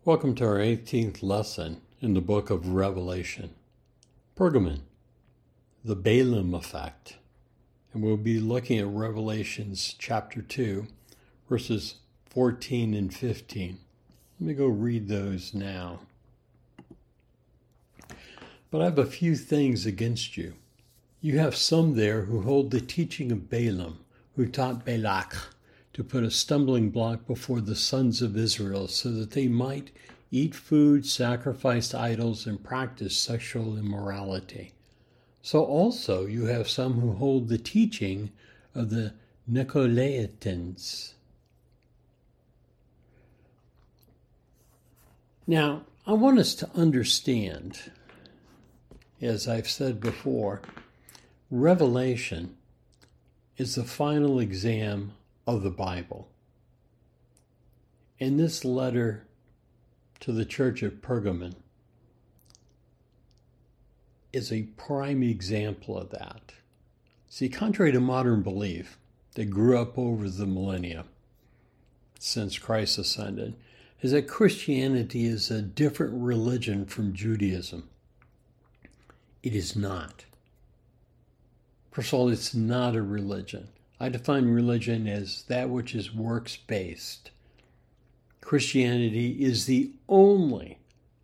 Welcome to our 18th lesson in the book of Revelation. Pergamon, the Balaam effect. And we'll be looking at Revelations chapter 2, verses 14 and 15. Let me go read those now. But I have a few things against you. You have some there who hold the teaching of Balaam, who taught Balak to put a stumbling block before the sons of Israel so that they might eat food sacrificed to idols and practice sexual immorality. So also you have some who hold the teaching of the Nicolaitans. Now, I want us to understand, as I've said before, Revelation is the final exam of the Bible. And this letter to the church of Pergamon is a prime example of that. See, contrary to modern belief that grew up over the millennia since Christ ascended, is that Christianity is a different religion from Judaism. It is not. First of all, it's not a religion. I define religion as that which is works-based. Christianity is the only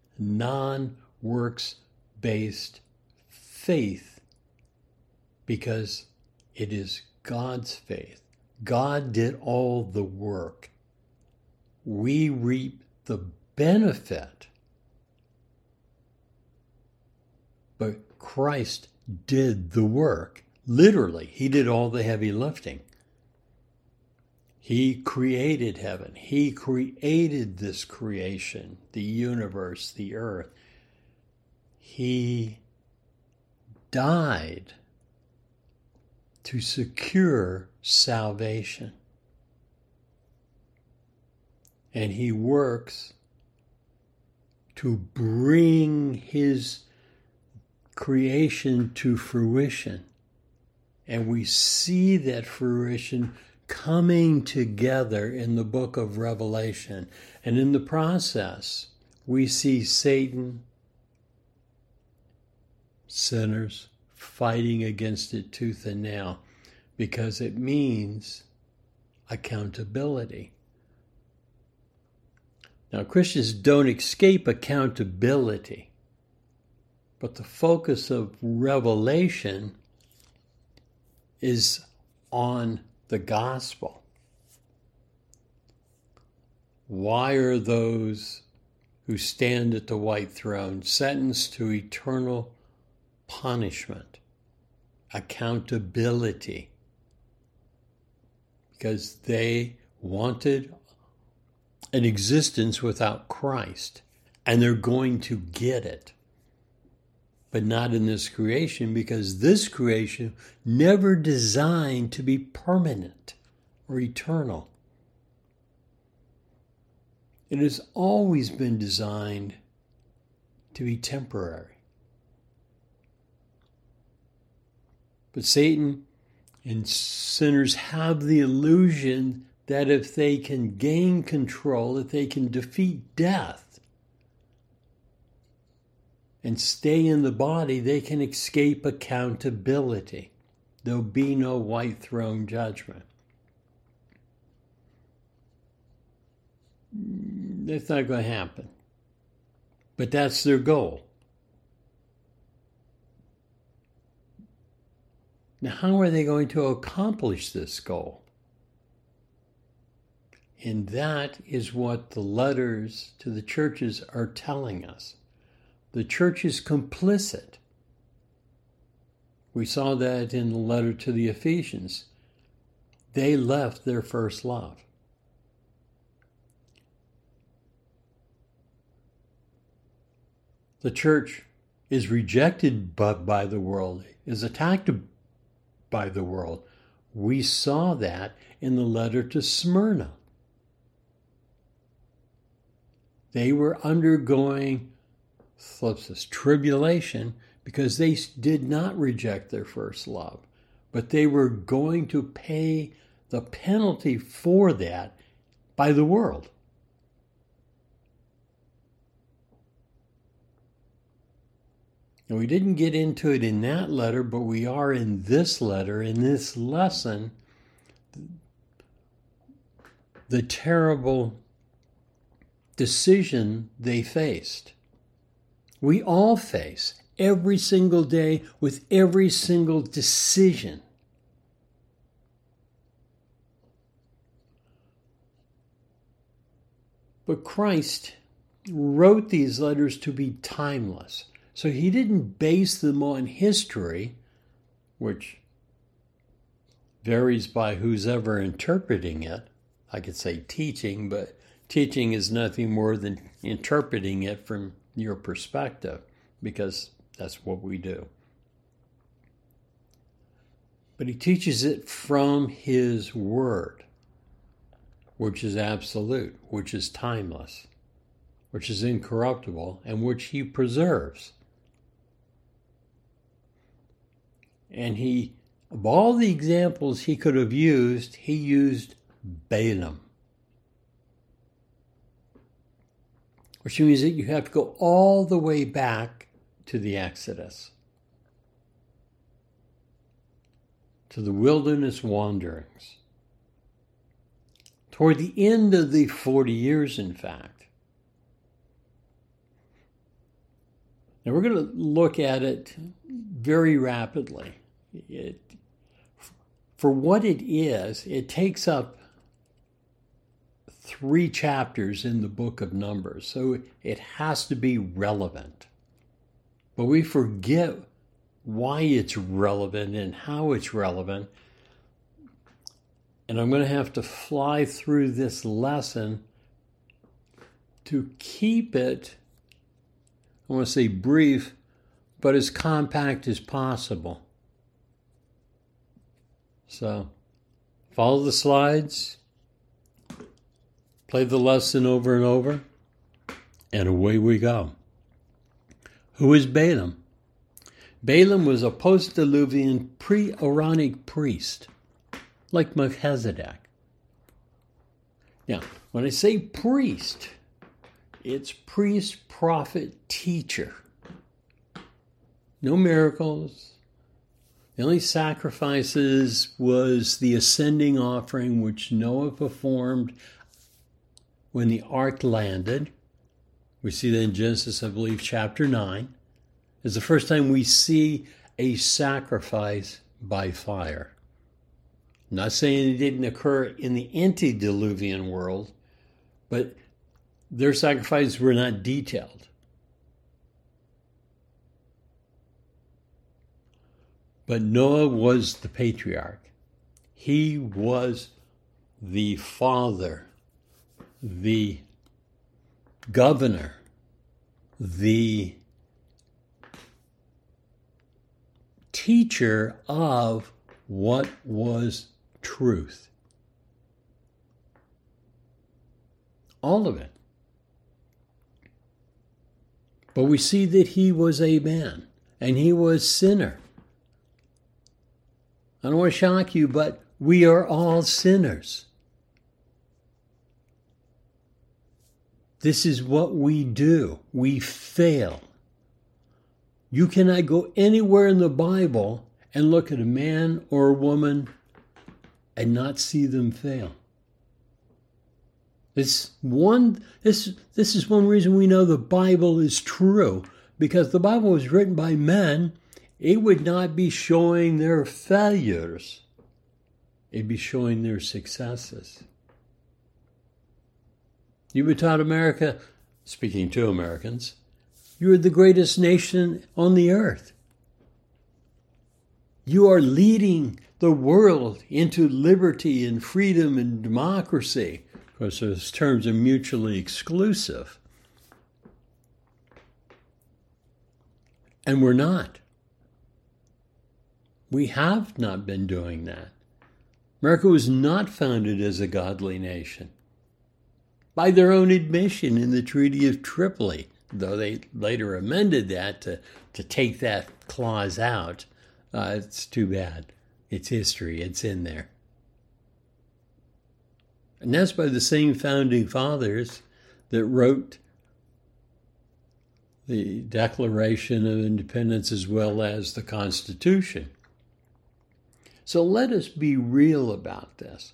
non-works-based faith because it is God's faith. God did all the work. We reap the benefit, but Christ did the work. Literally, he did all the heavy lifting. He created heaven. He created this creation, the universe, the earth. He died to secure salvation. And he works to bring his creation to fruition. And we see that fruition coming together in the book of Revelation. And in the process, we see Satan, sinners, fighting against it tooth and nail because it means accountability. Now, Christians don't escape accountability, but the focus of Revelation is on the gospel. Why are those who stand at the white throne sentenced to eternal punishment, accountability? Because they wanted an existence without Christ, and they're going to get it. But not in this creation, because this creation never designed to be permanent or eternal. It has always been designed to be temporary. But Satan and sinners have the illusion that if they can gain control, if they can defeat death, and stay in the body, they can escape accountability. There'll be no white throne judgment. That's not going to happen. But that's their goal. Now, how are they going to accomplish this goal? And that is what the letters to the churches are telling us. The church is complicit. We saw that in the letter to the Ephesians. They left their first love. The church is rejected by the world, is attacked by the world. We saw that in the letter to Smyrna. They were undergoing tribulation because they did not reject their first love, but they were going to pay the penalty for that by the world. And we didn't get into it in that letter, but we are in this letter, in this lesson, the terrible decision they faced. We all face every single day with every single decision. But Christ wrote these letters to be timeless. So he didn't base them on history, which varies by who's ever interpreting it. I could say teaching, but teaching is nothing more than interpreting it from your perspective, because that's what we do. But he teaches it from his word, which is absolute, which is timeless, which is incorruptible, and which he preserves. And he, of all the examples he could have used, he used Balaam. Which means that you have to go all the way back to the Exodus, to the wilderness wanderings, toward the end of the 40 years, in fact. Now we're going to look at it very rapidly. For what it is, it takes up 3 chapters in the book of Numbers, so it has to be relevant. But we forget why it's relevant and how it's relevant. And I'm going to have to fly through this lesson to keep it, I want to say brief, but as compact as possible. So, follow the slides, play the lesson over and over, and away we go. Who is Balaam? Balaam was a post-Diluvian pre-Aaronic priest, like Melchizedek. Now, when I say priest, it's priest, prophet, teacher. No miracles. The only sacrifices was the ascending offering, which Noah performed when the ark landed. We see that in Genesis, I believe, chapter 9. It's the first time we see a sacrifice by fire. I'm not saying it didn't occur in the antediluvian world, but their sacrifices were not detailed. But Noah was the patriarch. He was the father, the governor, the teacher of what was truth. All of it. But we see that he was a man, and he was sinner. I don't want to shock you, but we are all sinners. This is what we do. We fail. You cannot go anywhere in the Bible and look at a man or a woman and not see them fail. This is one reason we know the Bible is true, because the Bible was written by men. It would not be showing their failures. It'd be showing their successes. You would taught America, speaking to Americans, you are the greatest nation on the earth. You are leading the world into liberty and freedom and democracy. Of course, those terms are mutually exclusive. And we're not. We have not been doing that. America was not founded as a godly nation. By their own admission in the Treaty of Tripoli, though they later amended that to take that clause out. It's too bad. It's history. It's in there. And that's by the same founding fathers that wrote the Declaration of Independence as well as the Constitution. So let us be real about this.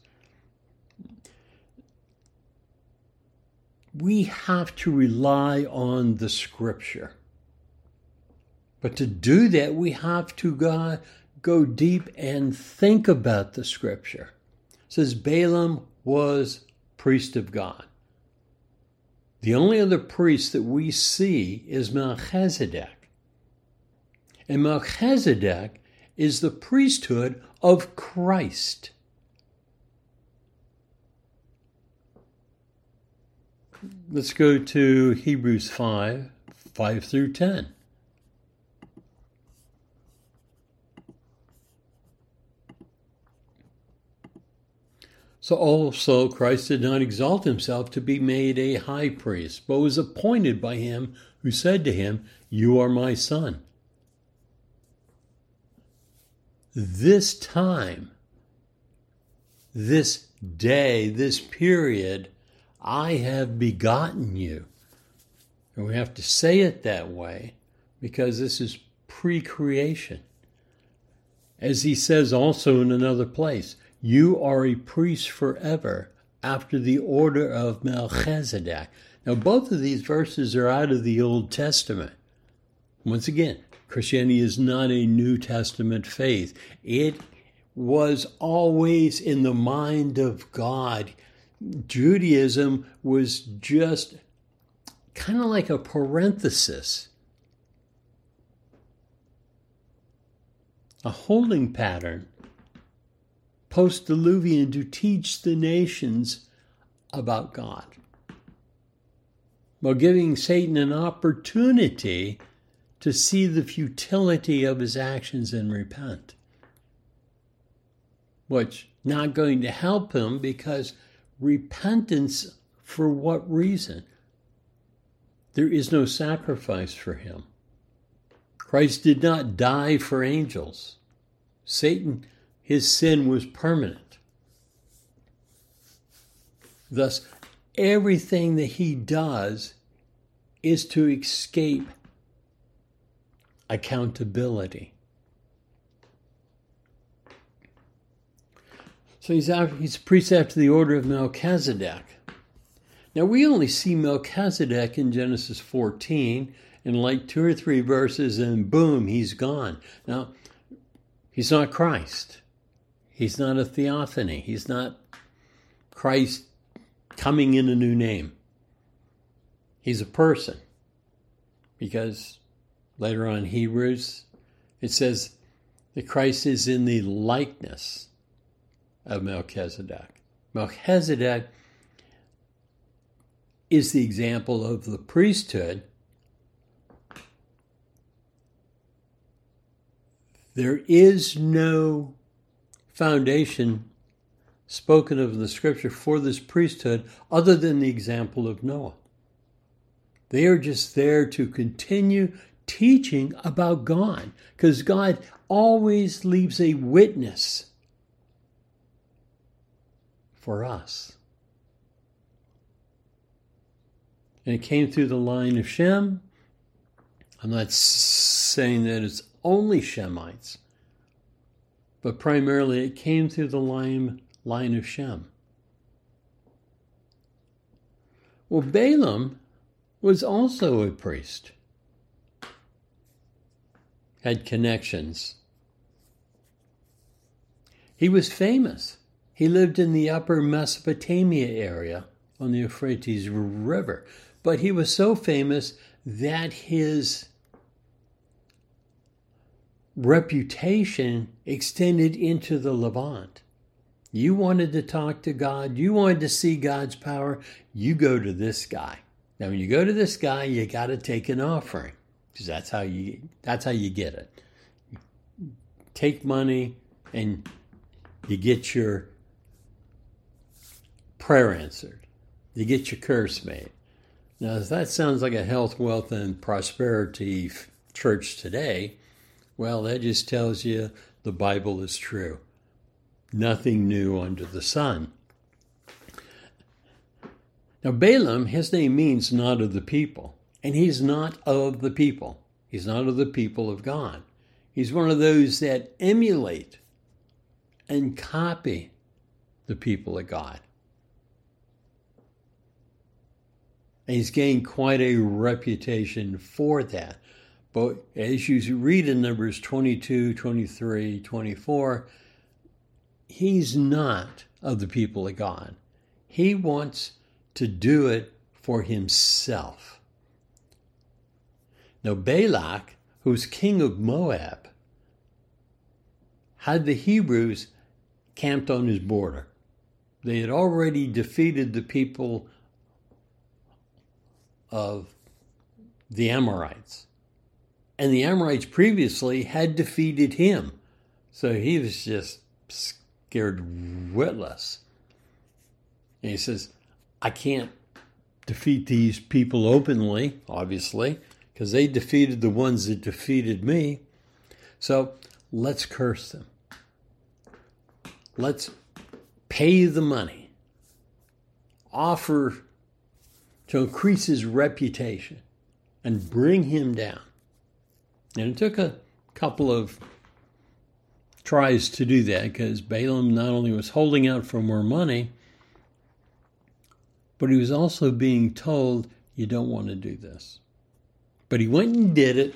We have to rely on the Scripture. But to do that, we have to go deep and think about the Scripture. It says Balaam was priest of God. The only other priest that we see is Melchizedek. And Melchizedek is the priesthood of Christ. Let's go to Hebrews 5 through 10. So also Christ did not exalt himself to be made a high priest, but was appointed by him who said to him, "You are my son. This time, this day, this period, I have begotten you." And we have to say it that way because this is pre-creation. As he says also in another place, "You are a priest forever after the order of Melchizedek." Now, both of these verses are out of the Old Testament. Once again, Christianity is not a New Testament faith. It was always in the mind of God. Judaism was just kind of like a parenthesis, a holding pattern, post-Diluvian, to teach the nations about God, while giving Satan an opportunity to see the futility of his actions and repent. Which not going to help him, because repentance, for what reason? There is no sacrifice for him. Christ did not die for angels. Satan, his sin was permanent. Thus, everything that he does is to escape accountability. So he's a priest after the order of Melchizedek. Now, we only see Melchizedek in Genesis 14, and like 2 or 3 verses, and boom, he's gone. Now, he's not Christ. He's not a theophany. He's not Christ coming in a new name. He's a person. Because later on in Hebrews, it says that Christ is in the likeness of Melchizedek. Melchizedek is the example of the priesthood. There is no foundation spoken of in the Scripture for this priesthood other than the example of Noah. They are just there to continue teaching about God, because God always leaves a witness for us. And it came through the line of Shem. I'm not saying that it's only Shemites, but primarily it came through the line of Shem. Well, Balaam was also a priest, had connections. He was famous. He lived in the upper Mesopotamia area on the Euphrates River, but he was so famous that his reputation extended into the Levant. You wanted to talk to God, you wanted to see God's power, you go to this guy. Now, when you go to this guy, you got to take an offering, because that's how you get it. You take money and you get your prayer answered. You get your curse made. Now, if that sounds like a health, wealth, and prosperity church today, well, that just tells you the Bible is true. Nothing new under the sun. Now, Balaam, his name means not of the people. And he's not of the people. He's not of the people of God. He's one of those that emulate and copy the people of God. And he's gained quite a reputation for that. But as you read in Numbers 22, 23, 24, he's not of the people of God. He wants to do it for himself. Now, Balak, who's king of Moab, had the Hebrews camped on his border. They had already defeated the people of the Amorites. And the Amorites previously had defeated him. So he was just scared witless. And he says, I can't defeat these people openly, obviously, because they defeated the ones that defeated me. So let's curse them. Let's pay the money. Offer to increase his reputation and bring him down. And it took a couple of tries to do that, because Balaam not only was holding out for more money, but he was also being told, you don't want to do this. But he went and did it.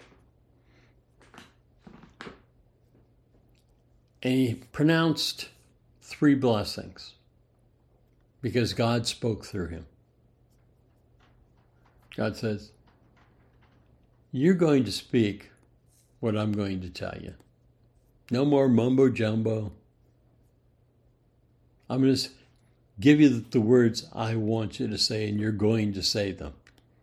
And he pronounced 3 blessings because God spoke through him. God says, you're going to speak what I'm going to tell you. No more mumbo jumbo. I'm going to give you the words I want you to say, and you're going to say them.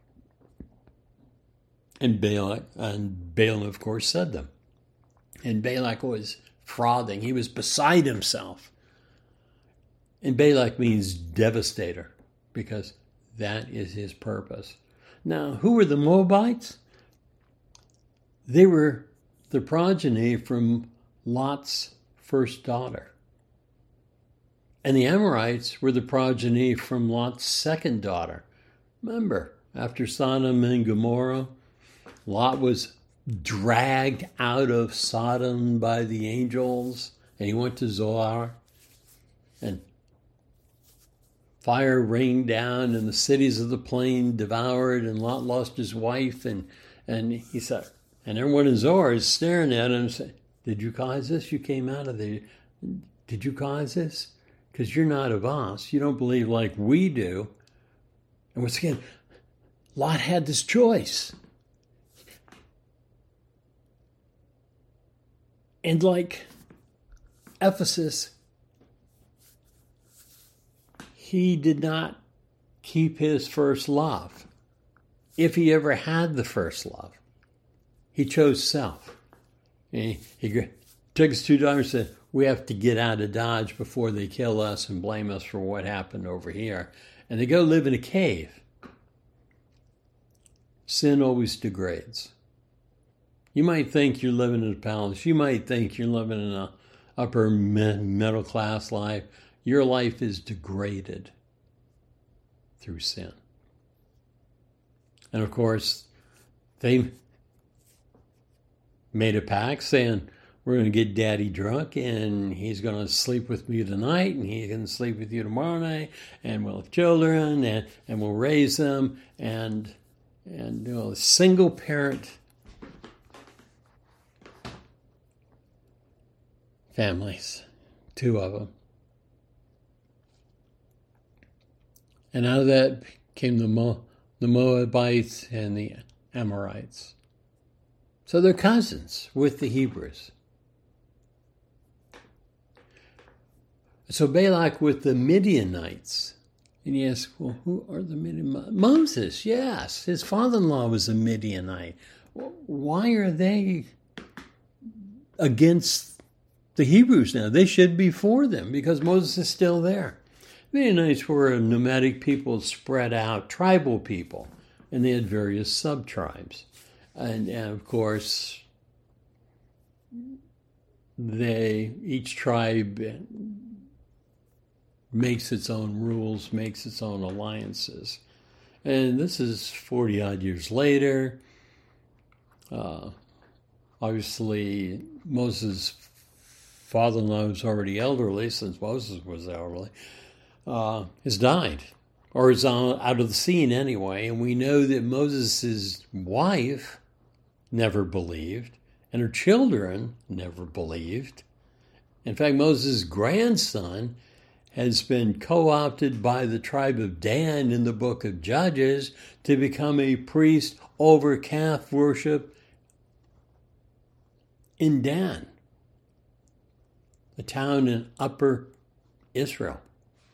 And Balaam, of course, said them. And Balak was frothing. He was beside himself. And Balak means devastator, because that is his purpose. Now, who were the Moabites? They were the progeny from Lot's first daughter. And the Amorites were the progeny from Lot's second daughter. Remember, after Sodom and Gomorrah, Lot was dragged out of Sodom by the angels, and he went to Zoar, and fire rained down, and the cities of the plain devoured, and Lot lost his wife, and he said, and everyone in Zoar is staring at him and saying, did you cause this? You came out of there. Did you cause this? Because you're not of us. You don't believe like we do. And once again, Lot had this choice. And like Ephesus, he did not keep his first love. If he ever had the first love, he chose self. He took his 2 daughters and said, we have to get out of Dodge before they kill us and blame us for what happened over here. And they go live in a cave. Sin always degrades. You might think you're living in a palace. You might think you're living in an upper middle class life. Your life is degraded through sin. And of course, they made a pact saying, we're going to get daddy drunk, and he's going to sleep with me tonight, and he's going to sleep with you tomorrow night, and we'll have children, and we'll raise them, and single parent families, 2 of them. And out of that came the Moabites and the Amorites. So they're cousins with the Hebrews. So Balak with the Midianites. And you ask, well, who are the Midianites? Moses, yes. His father-in-law was a Midianite. Why are they against the Hebrews now? They should be for them because Moses is still there. Midianites were a nomadic people spread out, tribal people, and they had various sub-tribes. And of course, each tribe makes its own rules, makes its own alliances. And this is 40 odd years later. Obviously, Moses' father-in-law, who's already elderly, since Moses was elderly, has died, or is out of the scene anyway. And we know that Moses' wife never believed, and her children never believed. In fact, Moses' grandson has been co-opted by the tribe of Dan in the book of Judges to become a priest over calf worship in Dan, a town in Upper Israel.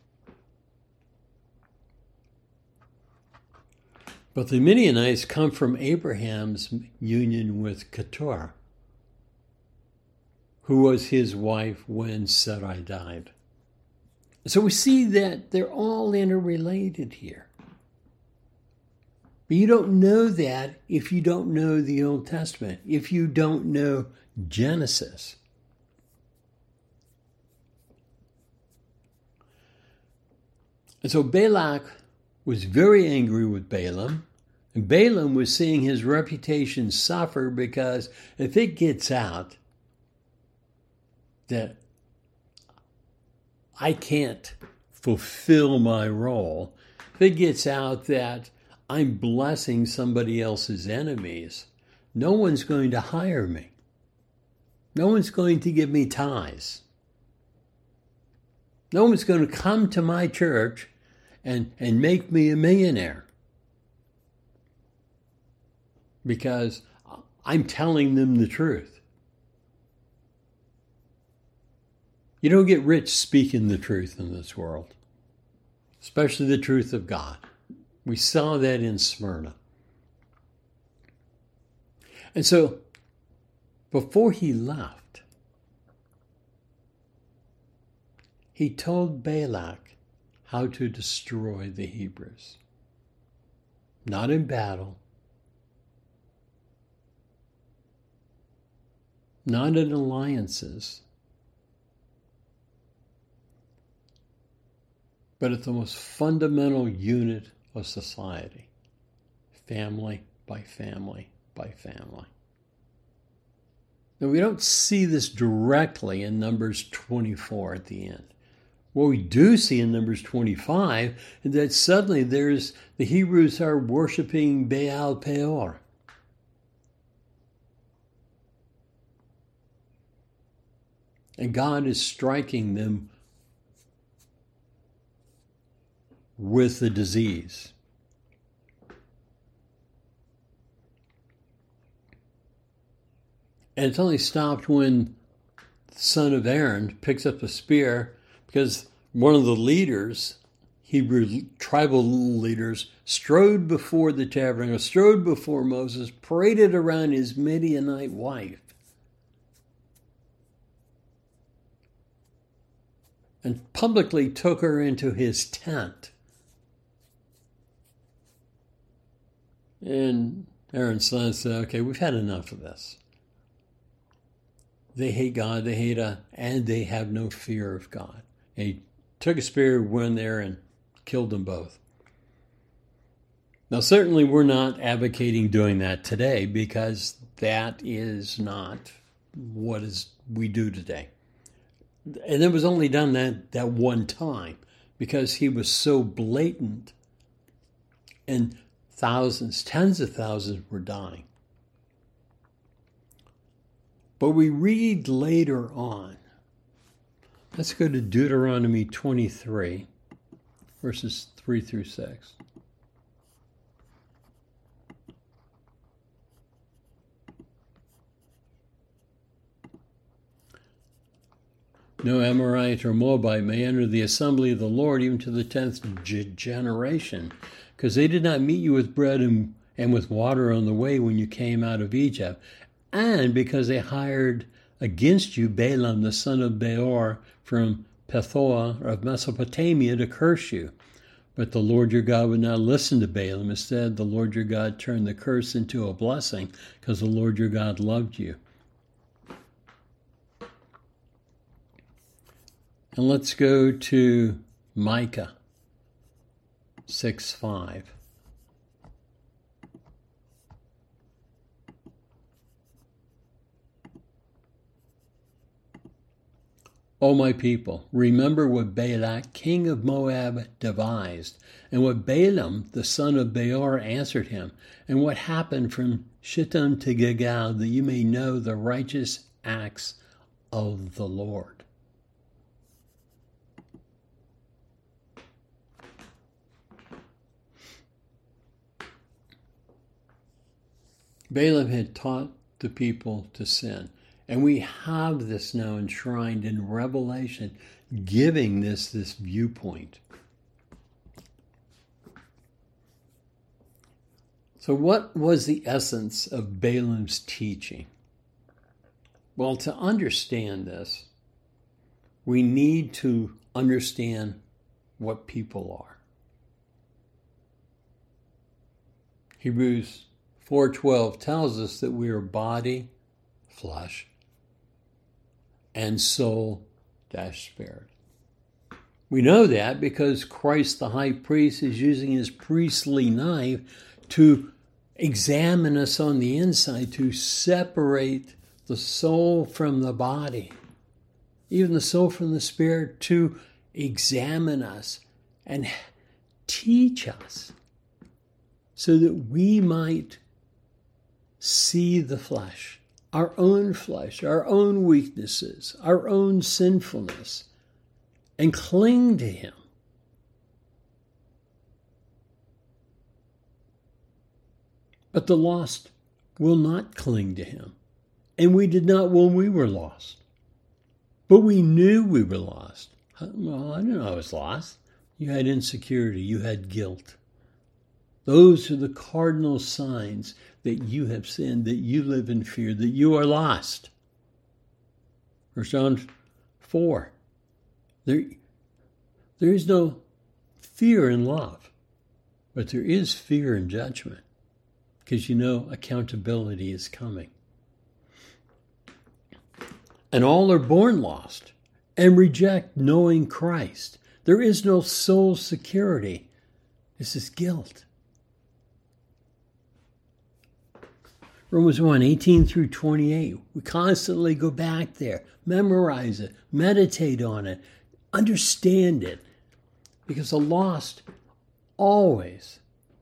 But the Midianites come from Abraham's union with Keturah, who was his wife when Sarai died. So we see that they're all interrelated here. But you don't know that if you don't know the Old Testament, if you don't know Genesis. And so Balak was very angry with Balaam, and Balaam was seeing his reputation suffer because if it gets out that I can't fulfill my role, if it gets out that I'm blessing somebody else's enemies, no one's going to hire me. No one's going to give me tithes. No one's going to come to my church and make me a millionaire because I'm telling them the truth. You don't get rich speaking the truth in this world, especially the truth of God. We saw that in Smyrna. And so, before he left, he told Balak how to destroy the Hebrews. Not in battle, not in alliances, but at the most fundamental unit of society, family by family by family. Now, we don't see this directly in Numbers 24 at the end. What we do see in Numbers 25 is that suddenly the Hebrews are worshiping Baal Peor. And God is striking them with the disease. And it's only stopped when the son of Aaron picks up a spear because one of the leaders, Hebrew tribal leaders, strode before the tabernacle, strode before Moses, paraded around his Midianite wife, and publicly took her into his tent. And Aaron's son said, okay, we've had enough of this. They hate God, they hate us, and they have no fear of God. And he took a spear, went there, and killed them both. Now, certainly we're not advocating doing that today because that is not what we do today. And it was only done that one time because he was so blatant, and thousands, tens of thousands were dying. But we read later on. Let's go to Deuteronomy 23, verses 3 through 6. No Amorite or Moabite may enter the assembly of the Lord even to the 10th generation, because they did not meet you with bread and with water on the way when you came out of Egypt, and because they hired against you Balaam the son of Beor from Pethoa of Mesopotamia to curse you. But the Lord your God would not listen to Balaam. Instead, the Lord your God turned the curse into a blessing, because the Lord your God loved you. And let's go to Micah 6:5. O my people, remember what Balak, king of Moab, devised, and what Balaam, the son of Beor, answered him, and what happened from Shittim to Gilgal, that you may know the righteous acts of the Lord. Balaam had taught the people to sin. And we have this now enshrined in Revelation, giving this viewpoint. So what was the essence of Balaam's teaching? Well, to understand this, we need to understand what people are. Hebrews 4:12 tells us that we are body, flesh, and soul-spirit. We know that because Christ the high priest is using his priestly knife to examine us on the inside, to separate the soul from the body, even the soul from the spirit, to examine us and teach us so that we might see the flesh, our own weaknesses, our own sinfulness, and cling to him. But the lost will not cling to him. And we did not when we were lost. But we knew we were lost. Well, I didn't know I was lost. You had insecurity. You had guilt. Those are the cardinal signs that you have sinned, that you live in fear, that you are lost. 1 John 4. There is no fear in love, but there is fear in judgment, because you know accountability is coming. And all are born lost and reject knowing Christ. There is no soul security. This is guilt. Romans 1:18 through 28. We constantly go back there, memorize it, meditate on it, understand it. Because the lost always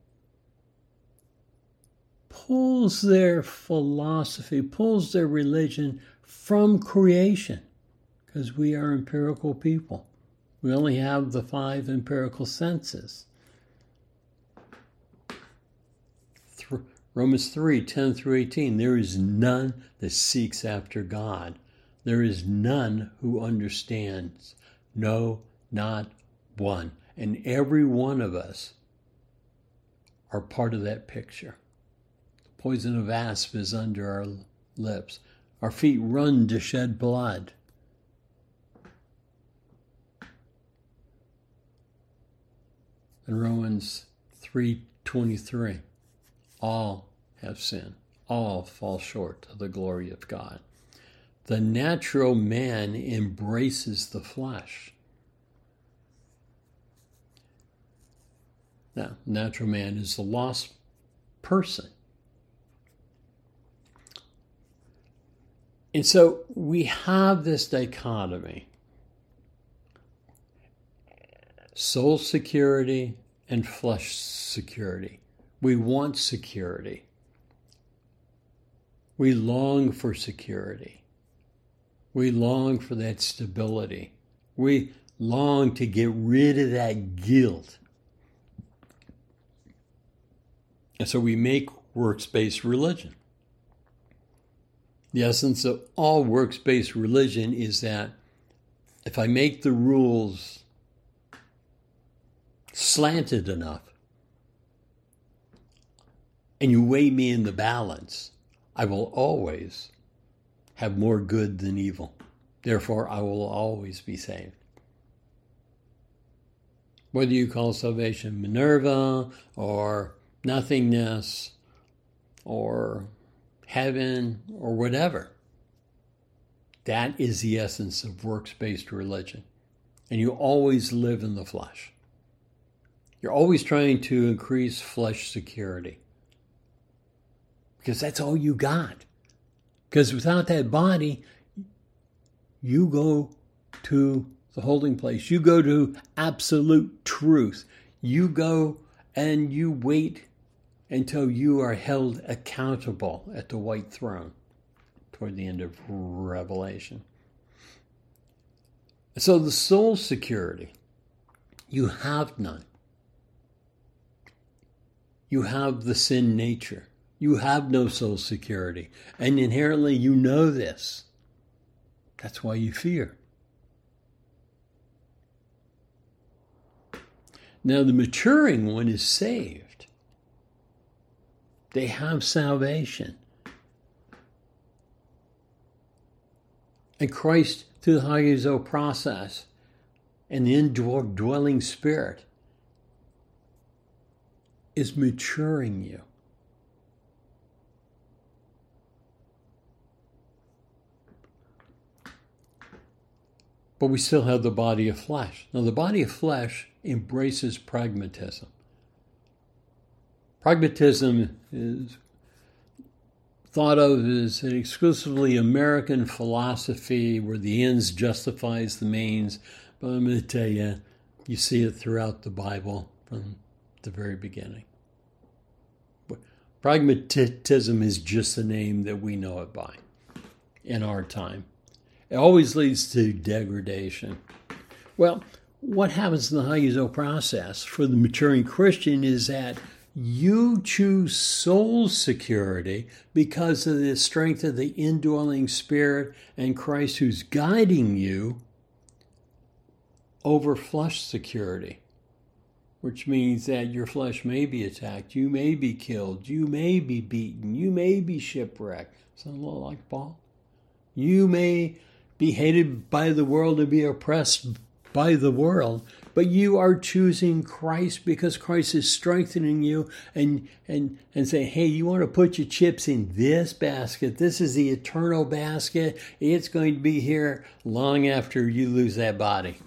pulls their philosophy, pulls their religion from creation. Because we are empirical people. We only have the 5 empirical senses. Romans 3:10 through 18. There is none that seeks after God. There is none who understands. No, not one. And every one of us are part of that picture. The poison of asp is under our lips. Our feet run to shed blood. In Romans 3:23, all have sinned. All fall short of the glory of God. The natural man embraces the flesh. Now, natural man is the lost person. And so we have this dichotomy. Soul security and flesh security. We want security. We long for security. We long for that stability. We long to get rid of that guilt. And so we make works-based religion. The essence of all works-based religion is that if I make the rules slanted enough and you weigh me in the balance, I will always have more good than evil. Therefore, I will always be saved. Whether you call salvation Minerva or nothingness or heaven or whatever, that is the essence of works-based religion. And you always live in the flesh. You're always trying to increase flesh security. Because that's all you got. Because without that body, you go to the holding place. You go to absolute truth. You go and you wait until you are held accountable at the white throne toward the end of Revelation. So the soul security, you have none. You have the sin nature. You have no soul security. And inherently you know this. That's why you fear. Now the maturing one is saved. They have salvation. And Christ, through the Hagizo process and the indwelling spirit, is maturing you. But we still have the body of flesh. Now, the body of flesh embraces pragmatism. Pragmatism is thought of as an exclusively American philosophy where the ends justifies the means. But I'm going to tell you, you see it throughout the Bible from the very beginning. Pragmatism is just the name that we know it by in our time. It always leads to degradation. Well, what happens in the Hagizo process for the maturing Christian is that you choose soul security because of the strength of the indwelling spirit and Christ who's guiding you over flesh security, which means that your flesh may be attacked, you may be killed, you may be beaten, you may be shipwrecked. Sound a little like Paul? You may be hated by the world and be oppressed by the world, but you are choosing Christ because Christ is strengthening you and saying, hey, you want to put your chips in this basket. This is the eternal basket. It's going to be here long after you lose that body.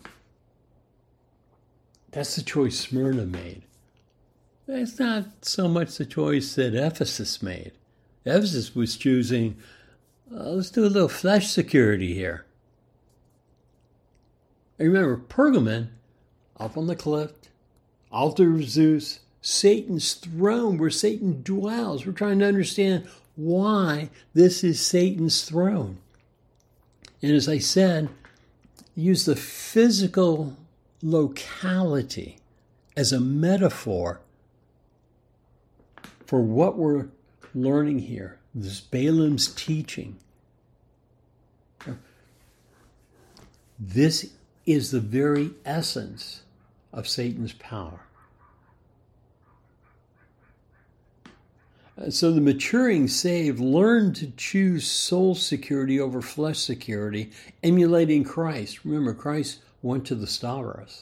That's the choice Smyrna made. That's not so much the choice that Ephesus made. Ephesus was choosing, let's do a little flesh security here. And remember, Pergamon, up on the cliff, altar of Zeus, Satan's throne where Satan dwells. We're trying to understand why this is Satan's throne. And as I said, use the physical locality as a metaphor for what we're learning here. This Balaam's teaching. This is the very essence of Satan's power. So the maturing saved learn to choose soul security over flesh security, emulating Christ. Remember, Christ went to the Stavros,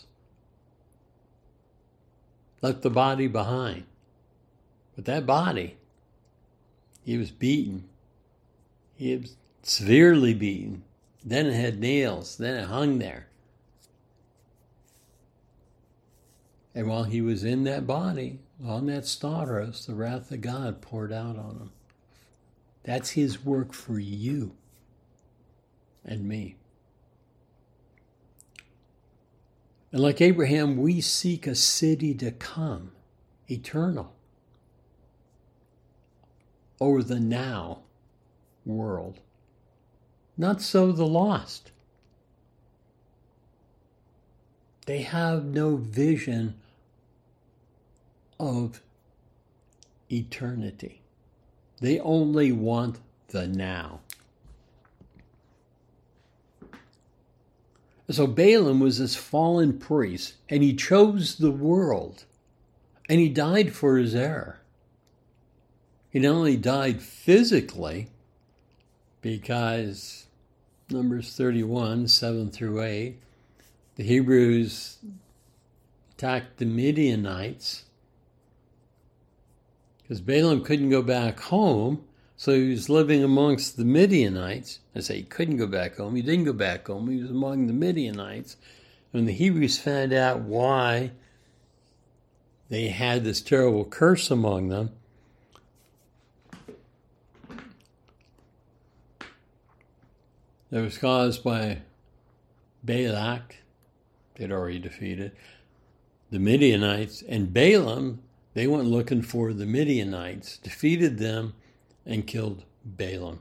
left the body behind. But that body, he was beaten. He was severely beaten. Then it had nails. Then it hung there. And while he was in that body, on that Stavros, the wrath of God poured out on him. That's his work for you and me. And like Abraham, we seek a city to come, eternal, over the now world. Not so the lost. They have no vision of eternity. They only want the now. So Balaam was this fallen priest, and he chose the world, and he died for his error. He not only died physically, because Numbers 31, 7 through 8, the Hebrews attacked the Midianites, because Balaam couldn't go back home, so he was living amongst the Midianites. I say he couldn't go back home. He didn't go back home. He was among the Midianites. When the Hebrews found out why they had this terrible curse among them, that was caused by Balak, they'd already defeated. The Midianites and Balaam, they went looking for the Midianites, defeated them, and killed Balaam.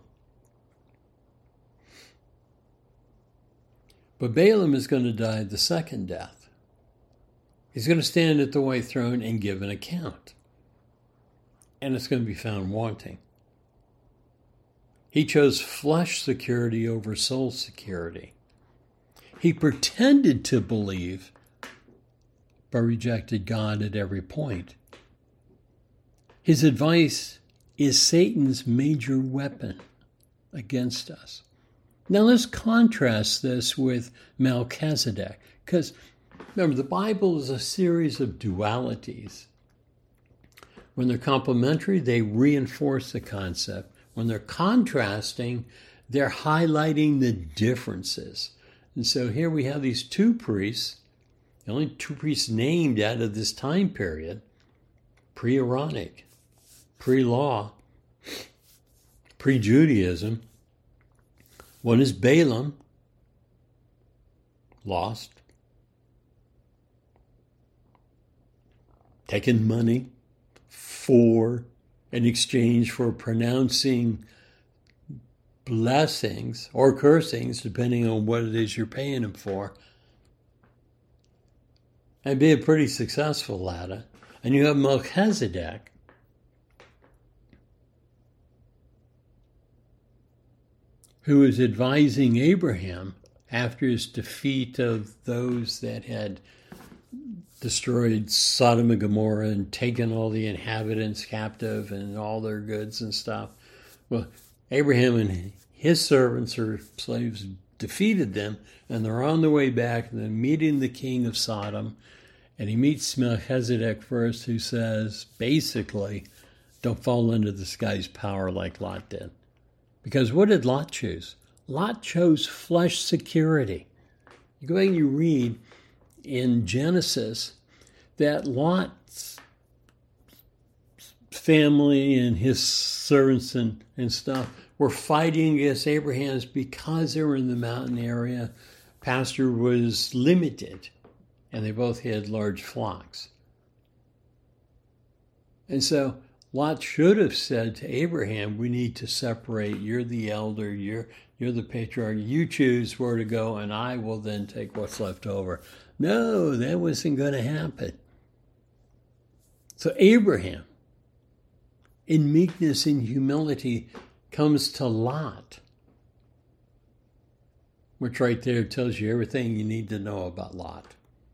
But Balaam is going to die the second death. He's going to stand at the white throne and give an account. And it's going to be found wanting. He chose flesh security over soul security. He pretended to believe, but rejected God at every point. His advice is Satan's major weapon against us. Now let's contrast this with Melchizedek, because remember, the Bible is a series of dualities. When they're complementary, they reinforce the concept. When they're contrasting, they're highlighting the differences. And so here we have these two priests, the only two priests named out of this time period, pre-Aaronic, pre-law, pre-Judaism. One is Balaam, lost, taken money in exchange for pronouncing blessings or cursings, depending on what it is you're paying him for, and being pretty successful at it. And you have Melchizedek, who is advising Abraham after his defeat of those that had destroyed Sodom and Gomorrah and taken all the inhabitants captive and all their goods and stuff. Well, Abraham and his servants or slaves defeated them, and they're on their way back, and they're meeting the king of Sodom. And he meets Melchizedek first, who says, basically, don't fall under this guy's power like Lot did. Because what did Lot choose? Lot chose flesh security. You go back and you read in Genesis that Lot's family and his servants and stuff were fighting against Abraham's because they were in the mountain area. Pasture was limited, and they both had large flocks. And so Lot should have said to Abraham, we need to separate. You're the elder. You're the patriarch. You choose where to go, and I will then take what's left over. No, that wasn't going to happen. So Abraham, in meekness and humility, comes to Lot, which right there tells you everything you need to know about Lot.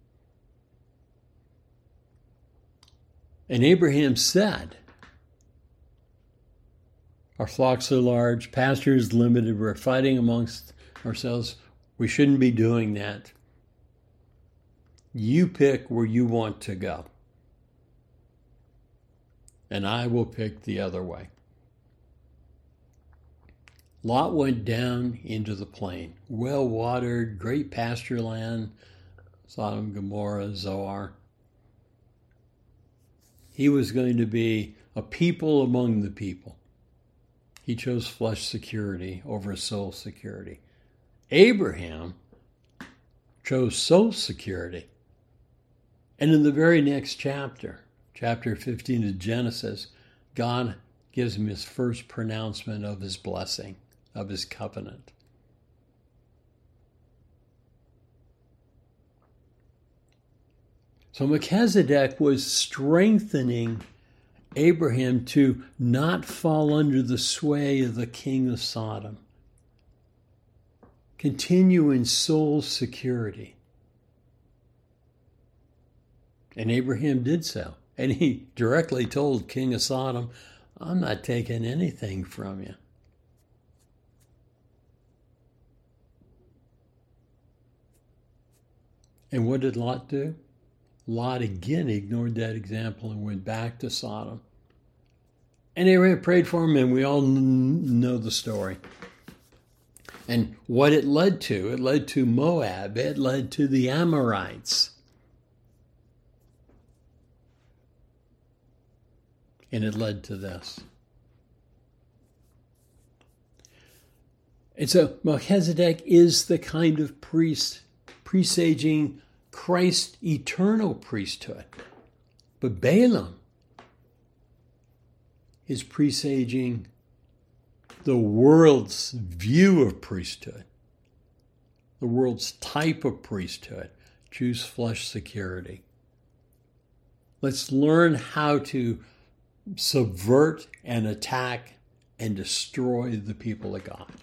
And Abraham said, our flocks are large, pasture is limited, we're fighting amongst ourselves. We shouldn't be doing that. You pick where you want to go, and I will pick the other way. Lot went down into the plain, well-watered, great pasture land, Sodom, Gomorrah, Zoar. He was going to be a people among the people. He chose flesh security over soul security. Abraham chose soul security. And in the very next chapter, chapter 15 of Genesis, God gives him his first pronouncement of his blessing, of his covenant. So Melchizedek was strengthening Abraham to not fall under the sway of the king of Sodom. Continue in soul security. And Abraham did so. And he directly told king of Sodom, I'm not taking anything from you. And what did Lot do? Lot again ignored that example and went back to Sodom. And Abraham prayed for him, and we all know the story. And what it led to Moab, it led to the Amorites. And it led to this. And so Melchizedek is the kind of priest presaging Christ's eternal priesthood. But Balaam is presaging the world's view of priesthood, the world's type of priesthood. Choose flesh security. Let's learn how to subvert and attack and destroy the people of God.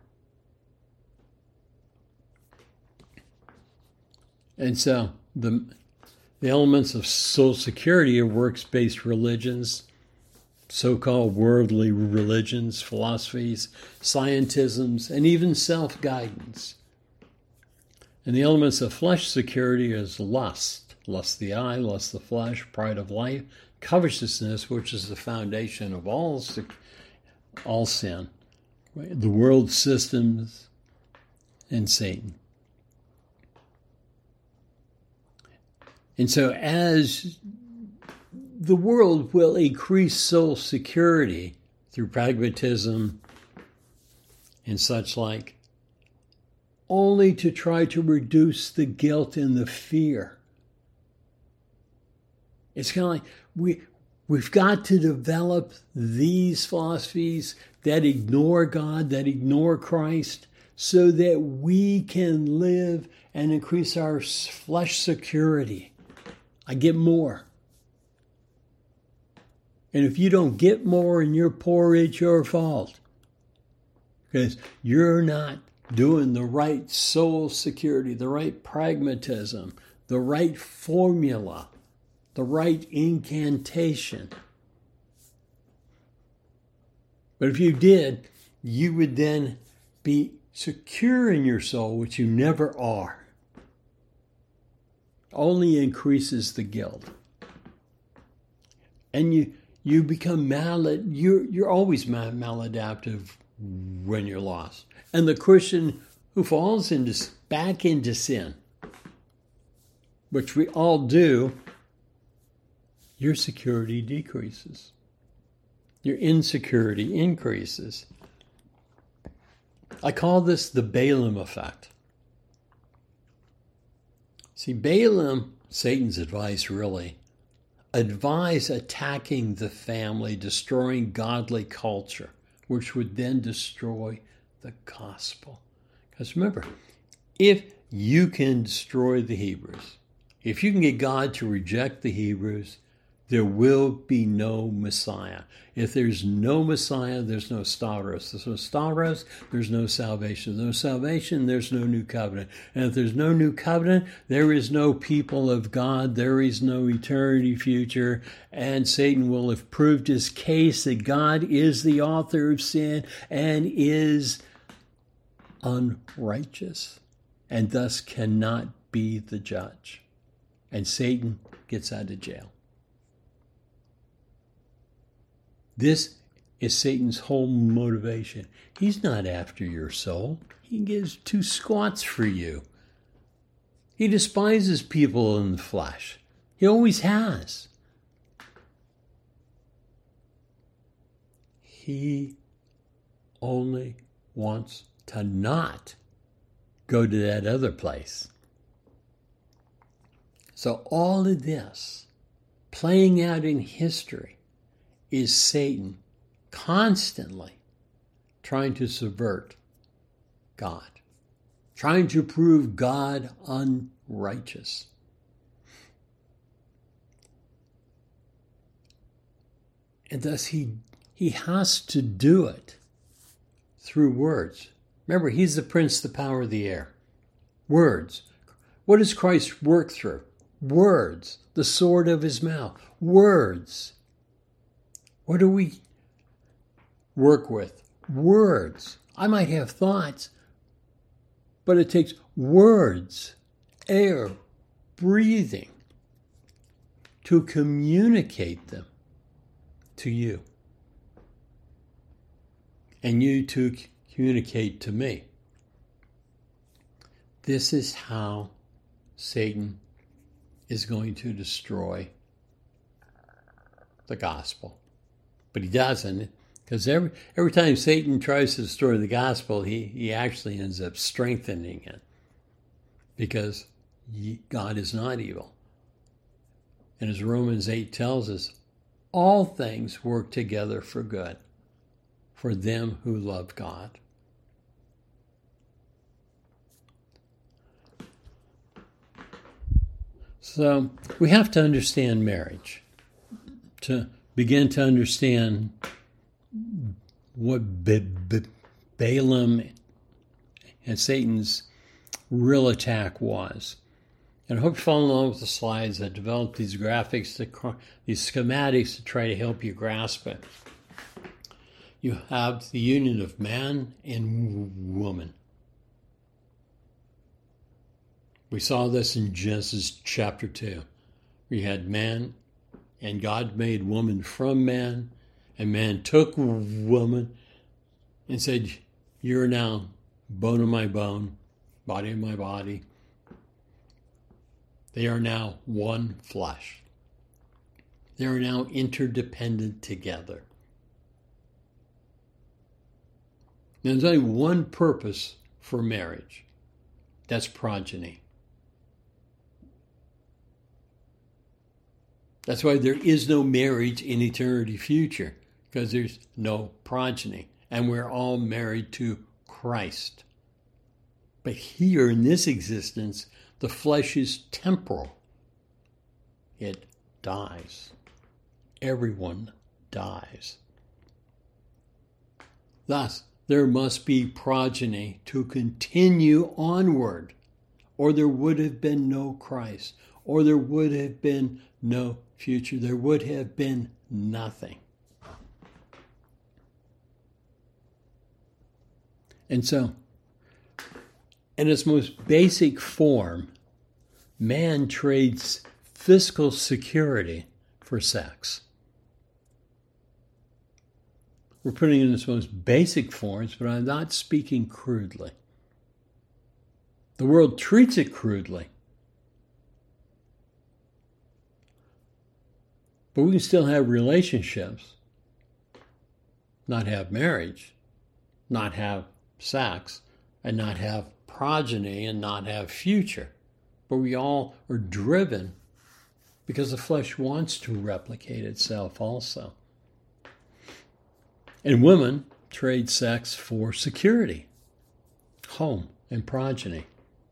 And so the elements of soul security of works-based religions, so-called worldly religions, philosophies, scientisms, and even self-guidance. And the elements of flesh security is lust of the eye, lust of the flesh, pride of life, covetousness, which is the foundation of all sin, right? The world systems, and Satan. And so as the world will increase soul security through pragmatism and such like, only to try to reduce the guilt and the fear. It's kind of like we've got to develop these philosophies that ignore God, that ignore Christ, so that we can live and increase our flesh security. I get more. And if you don't get more and you're poor, it's your fault. Because you're not doing the right soul security, the right pragmatism, the right formula, the right incantation. But if you did, you would then be secure in your soul, which you never are. Only increases the guilt. And you become you're always maladaptive when you're lost. And the Christian who falls back into sin, which we all do, your security decreases. Your insecurity increases. I call this the Balaam effect. See, Balaam, Satan's advice really, advised attacking the family, destroying godly culture, which would then destroy the gospel. Because remember, if you can destroy the Hebrews, if you can get God to reject the Hebrews, there will be no Messiah. If there's no Messiah, there's no Stavros. There's no Stavros, there's no salvation. There's no salvation, there's no new covenant. And if there's no new covenant, there is no people of God. There is no eternity future. And Satan will have proved his case that God is the author of sin and is unrighteous and thus cannot be the judge. And Satan gets out of jail. This is Satan's whole motivation. He's not after your soul. He gives two squats for you. He despises people in the flesh. He always has. He only wants to not go to that other place. So all of this playing out in history is Satan constantly trying to subvert God, trying to prove God unrighteous. And thus he has to do it through words. Remember, he's the prince, the power of the air. Words. What does Christ work through? Words. The sword of his mouth. Words. What do we work with? Words. I might have thoughts, but it takes words, air, breathing to communicate them to you. And you to communicate to me. This is how Satan is going to destroy the gospel. But he doesn't, because every time Satan tries to destroy the gospel, he actually ends up strengthening it. because God is not evil. And as Romans 8 tells us, all things work together for good for them who love God. So we have to understand marriage to begin to understand what Balaam and Satan's real attack was. And I hope you follow along with the slides. I developed these graphics, these schematics to try to help you grasp it. You have the union of man and woman. We saw this in Genesis chapter 2. We had man, and God made woman from man, and man took woman and said, "You're now bone of my bone, body of my body." They are now one flesh. They are now interdependent together. Now, there's only one purpose for marriage. That's progeny. That's why there is no marriage in eternity future, because there's no progeny. And we're all married to Christ. But here in this existence, the flesh is temporal. It dies. Everyone dies. Thus, there must be progeny to continue onward, or there would have been no Christ, or there would have been no future. There would have been nothing. And so, in its most basic form, man trades physical security for sex. We're putting it in its most basic forms, but I'm not speaking crudely. The world treats it crudely. But we can still have relationships, not have marriage, not have sex, and not have progeny, and not have future. But we all are driven because the flesh wants to replicate itself also. And women trade sex for security, home, and progeny.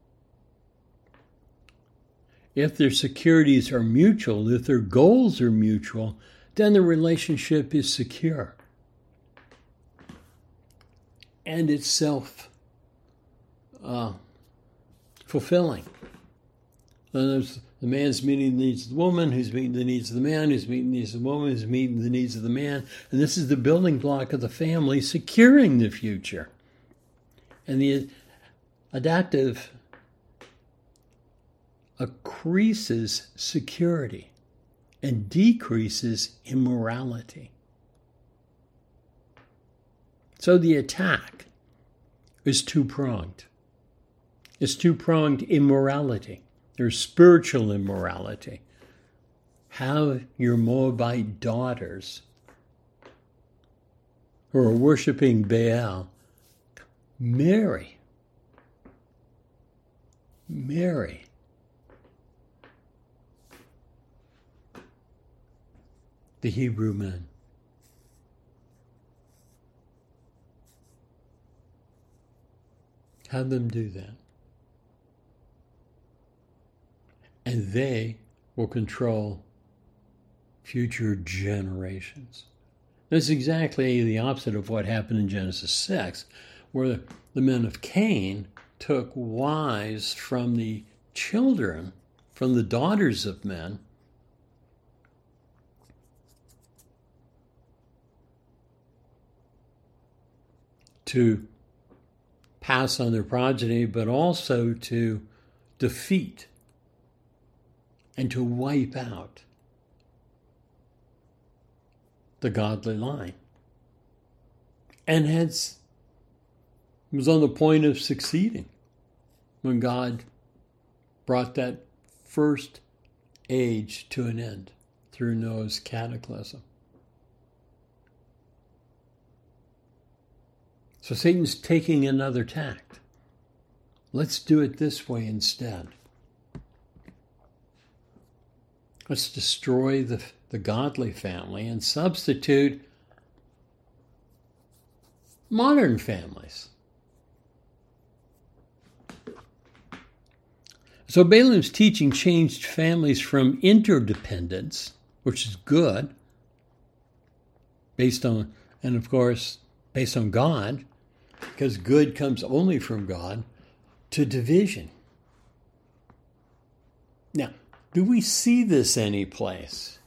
If their securities are mutual, if their goals are mutual, then the relationship is secure. And it's self-fulfilling. The man's meeting the needs of the woman, who's meeting the needs of the man, who's meeting the needs of the woman, who's meeting the needs of the man. And this is the building block of the family, securing the future. And the adaptive increases security and decreases immorality. So the attack is two-pronged. It's two-pronged immorality. There's spiritual immorality. Have your Moabite daughters who are worshiping Baal marry the Hebrew men. Have them do that. And they will control future generations. That's exactly the opposite of what happened in Genesis 6, where the men of Cain took wives from the children, from the daughters of men, to pass on their progeny, but also to defeat and to wipe out the godly line. And was on the point of succeeding when God brought that first age to an end through Noah's cataclysm. So Satan's taking another tact. Let's do it this way instead. Let's destroy the godly family and substitute modern families. So Balaam's teaching changed families from interdependence, which is good, based on God, because good comes only from God, to division. Now, do we see this any place?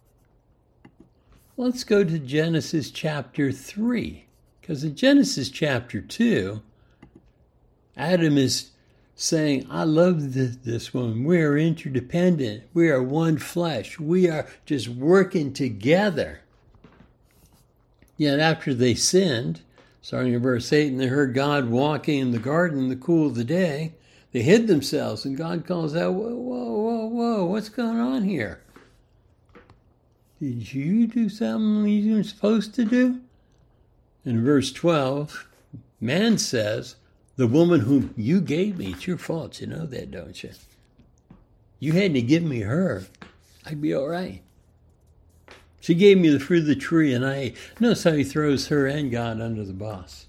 Let's go to Genesis chapter 3, because in Genesis chapter 2, Adam is saying, I love this woman. We are interdependent. We are one flesh. We are just working together. Yet after they sinned, starting in verse 8, and they heard God walking in the garden in the cool of the day, they hid themselves, and God calls out, whoa, what's going on here? Did you do something you weren't supposed to do? In verse 12, man says, the woman whom you gave me, it's your fault. You know that, don't you? You had to give me her. I'd be all right. She gave me the fruit of the tree, and I ate. Notice how he throws her and God under the bus.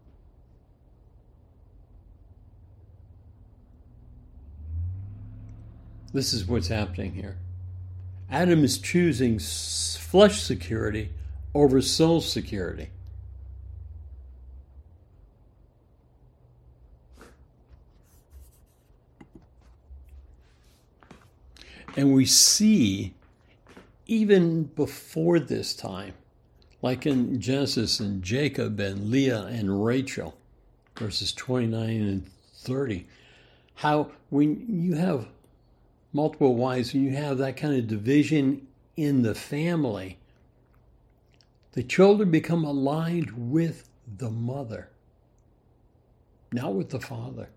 This is what's happening here. Adam is choosing flesh security over soul security. And we see, even before this time, like in Genesis and Jacob and Leah and Rachel, verses 29 and 30, how when you have multiple wives, when you have that kind of division in the family, the children become aligned with the mother, not with the father.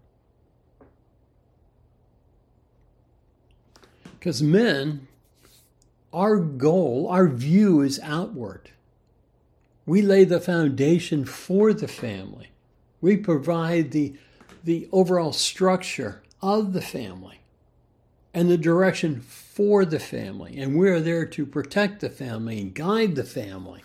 Because men, our goal, our view is outward. We lay the foundation for the family. We provide the overall structure of the family and the direction for the family. And we're there to protect the family and guide the family.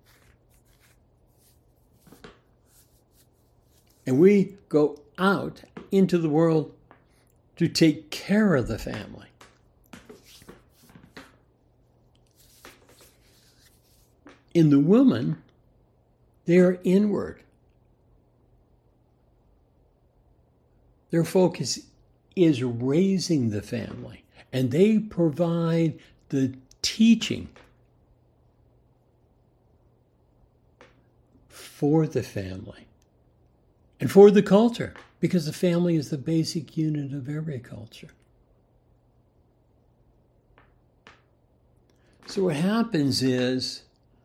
And we go out into the world to take care of the family. In the woman, they are inward. Their focus is raising the family, and they provide the teaching for the family and for the culture, because the family is the basic unit of every culture. So what happens is,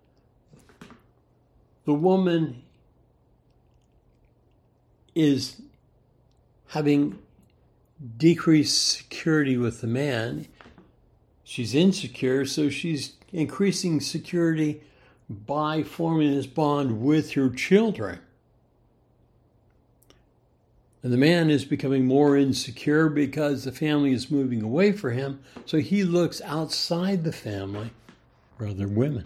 the woman is having decreased security with the man. She's insecure, so she's increasing security by forming this bond with her children. And the man is becoming more insecure because the family is moving away from him, so he looks outside the family for other women.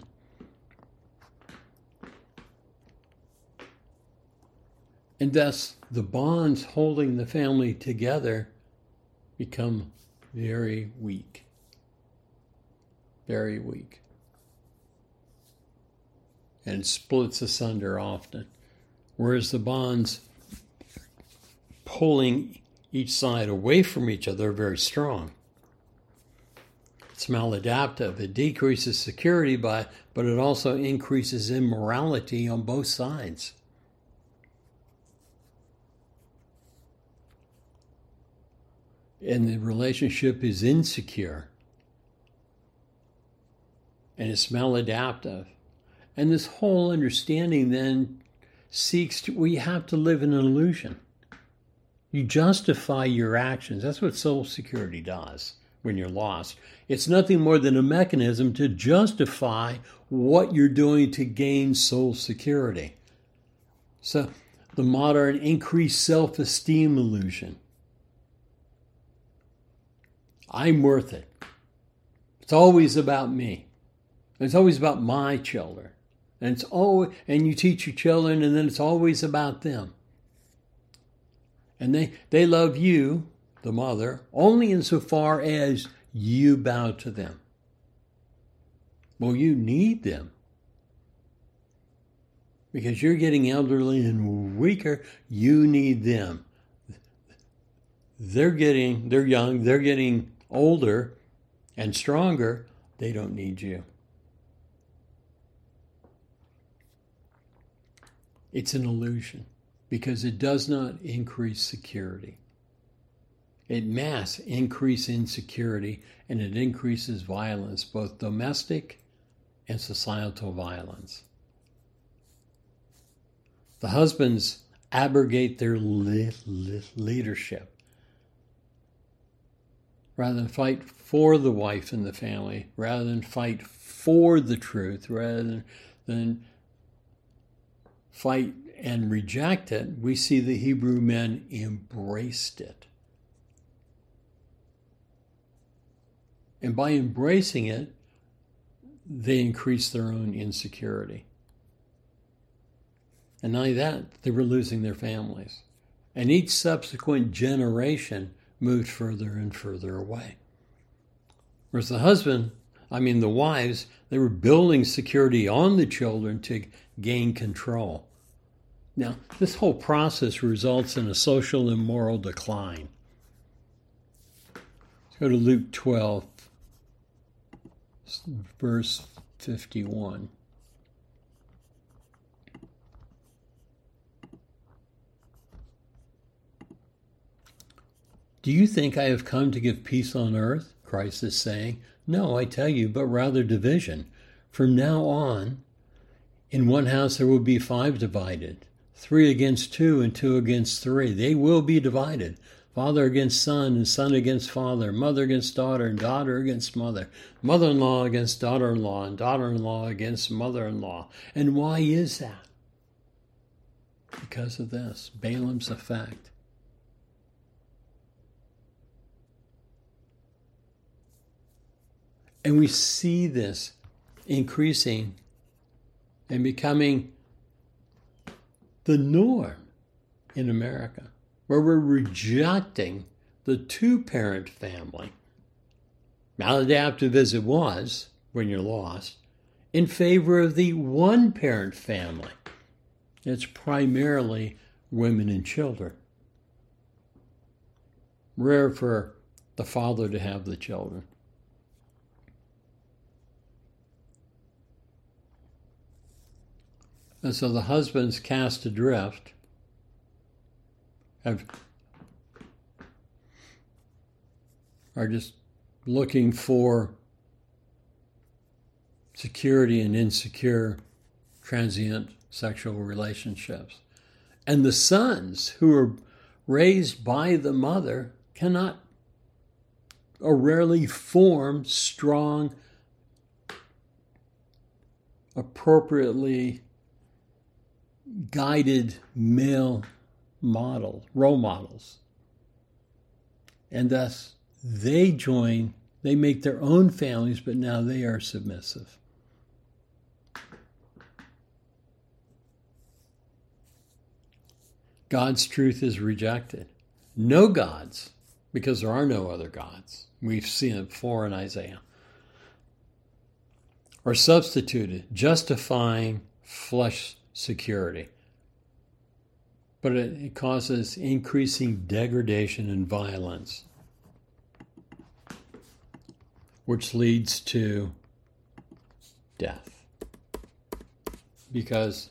And thus, the bonds holding the family together become very weak. Very weak. And it splits asunder often. Whereas the bonds pulling each side away from each other are very strong. It's maladaptive. It decreases security, but it also increases immorality on both sides. And the relationship is insecure. And it's maladaptive. And this whole understanding then we have to live in an illusion. You justify your actions. That's what soul security does when you're lost. It's nothing more than a mechanism to justify what you're doing to gain soul security. So the modern increased self-esteem illusion. I'm worth it. It's always about me. It's always about my children. And and you teach your children, and then it's always about them. And they love you, the mother, only insofar as you bow to them. Well, you need them. Because you're getting elderly and weaker, you need them. They're young, they're getting older and stronger. They don't need you. It's an illusion because it does not increase security. It mass increase insecurity, and it increases violence, both domestic and societal violence. The husbands abrogate their leadership. Rather than fight for the wife and the family, rather than fight for the truth, rather than fight and reject it, we see the Hebrew men embraced it. And by embracing it, they increased their own insecurity. And not only that, they were losing their families. And each subsequent generation moved further and further away. Whereas the wives, they were building security on the children to gain control. Now, this whole process results in a social and moral decline. Let's go to Luke 12, verse 51. Do you think I have come to give peace on earth? Christ is saying. No, I tell you, but rather division. From now on, in one house there will be 5 divided, 3 against 2 and 2 against 3. They will be divided. Father against son and son against father, mother against daughter and daughter against mother, mother-in-law against daughter-in-law and daughter-in-law against mother-in-law. And why is that? Because of this, Balaam's effect. And we see this increasing and becoming the norm in America, where we're rejecting the 2-parent family, maladaptive as it was when you're lost, in favor of the 1-parent family. It's primarily women and children. Rare for the father to have the children. And so the husbands cast adrift are just looking for security in insecure, transient sexual relationships. And the sons who are raised by the mother cannot or rarely form strong, appropriately guided male role models. And thus they make their own families, but now they are submissive. God's truth is rejected. No gods, because there are no other gods. We've seen it before in Isaiah. Are substituted, justifying flesh security. But it causes increasing degradation and violence, which leads to death. Because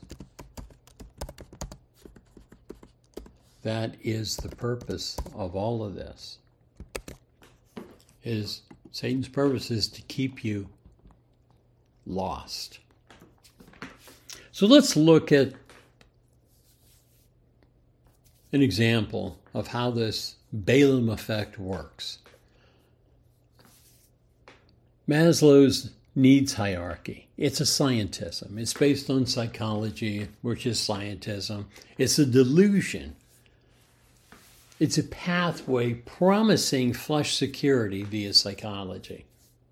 that is the purpose of all of this. Satan's purpose is to keep you lost. So let's look at an example of how this Balaam effect works. Maslow's needs hierarchy. It's a scientism. It's based on psychology, which is scientism. It's a delusion. It's a pathway promising flesh security via psychology.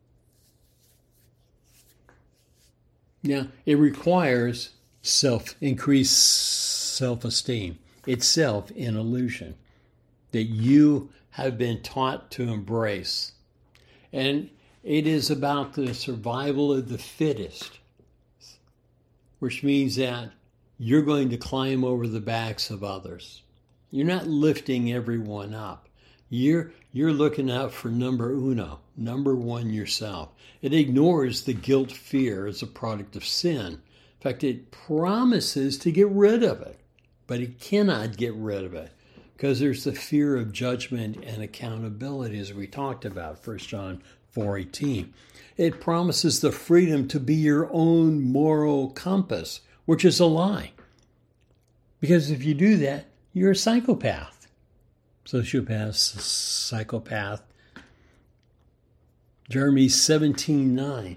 Now, it requires increased self-esteem. Itself an illusion that you have been taught to embrace. And it is about the survival of the fittest, which means that you're going to climb over the backs of others. You're not lifting everyone up. You're looking out for number uno, number one yourself. It ignores the guilt fear as a product of sin. In fact, it promises to get rid of it, but it cannot get rid of it because there's the fear of judgment and accountability, as we talked about, 1 John 4:18. It promises the freedom to be your own moral compass, which is a lie. Because if you do that, you're a psychopath. Sociopath, psychopath. Jeremiah 17:9.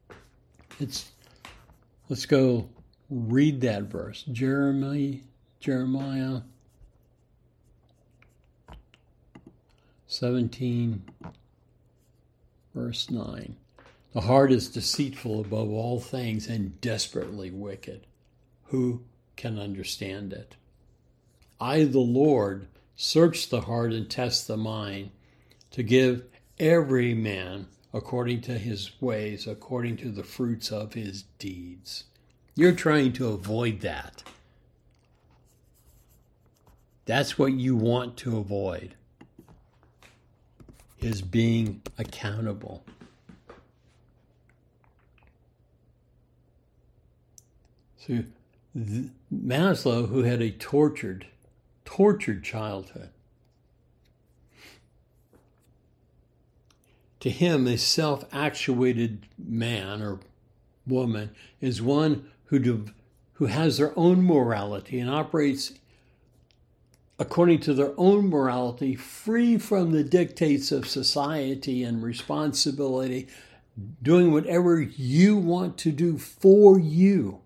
Let's go read that verse. Jeremiah 17, verse 9. The heart is deceitful above all things and desperately wicked. Who can understand it? I, the Lord, search the heart and test the mind to give every man according to his ways, according to the fruits of his deeds. You're trying to avoid that. That's what you want to avoid, is being accountable. So Maslow, who had a tortured childhood, to him, a self-actuated man or woman is one who has their own morality and operates according to their own morality, free from the dictates of society and responsibility, doing whatever you want to do for you.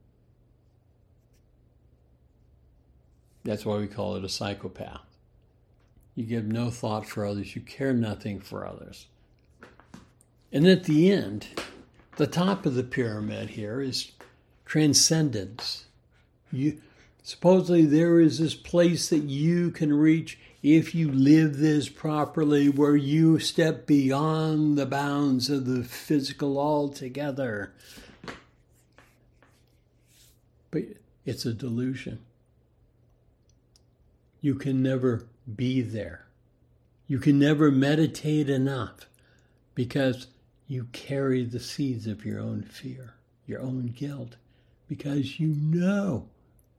That's why we call it a psychopath. You give no thought for others. You care nothing for others. And at the end, the top of the pyramid here is transcendence. Supposedly there is this place that you can reach if you live this properly, where you step beyond the bounds of the physical altogether. But it's a delusion. You can never be there. You can never meditate enough because you carry the seeds of your own fear, your own guilt, because you know.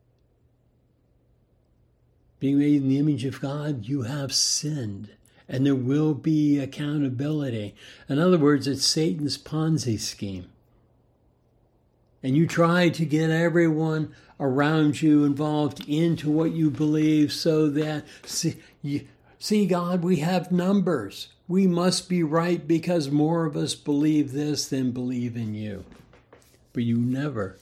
Being made in the image of God, you have sinned, and there will be accountability. In other words, it's Satan's Ponzi scheme. And you try to get everyone around you involved into what you believe so that, see, God, we have numbers. We must be right because more of us believe this than believe in you. But you never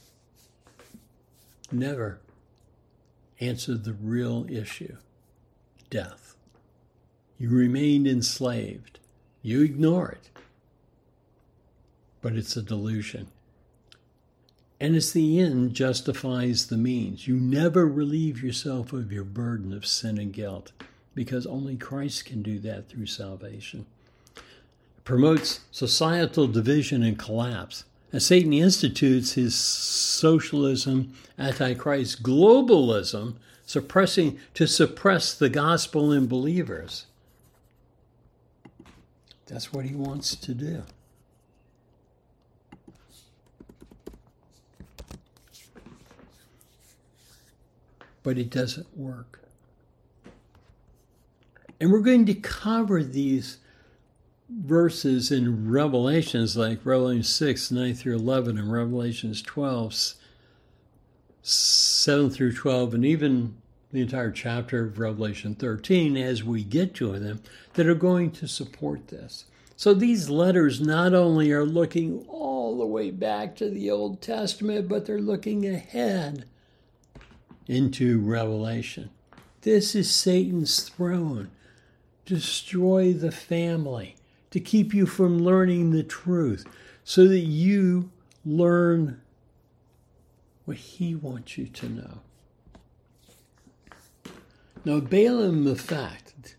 answered the real issue, death. You remained enslaved. You ignore it. But it's a delusion. And it's the end justifies the means. You never relieve yourself of your burden of sin and guilt because only Christ can do that through salvation. It promotes societal division and collapse. And Satan institutes his socialism, antichrist, globalism, to suppress the gospel in believers. That's what he wants to do. But it doesn't work. And we're going to cover these verses in Revelations, like Revelation 6, 9 through 11, and Revelations 12, 7 through 12, and even the entire chapter of Revelation 13 as we get to them, that are going to support this. So these letters not only are looking all the way back to the Old Testament, but they're looking ahead into Revelation. This is Satan's throne. Destroy the family, to keep you from learning the truth, so that you learn what he wants you to know. Now, Balaam effect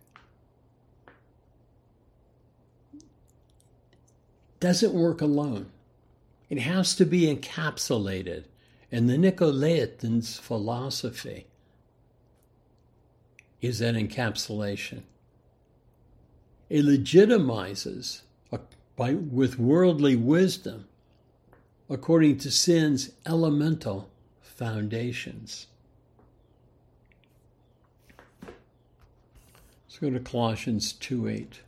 doesn't work alone. It has to be encapsulated in the Nicolaitans' philosophy. Is that encapsulation? It legitimizes with worldly wisdom according to sin's elemental foundations. Let's go to Colossians 2:8.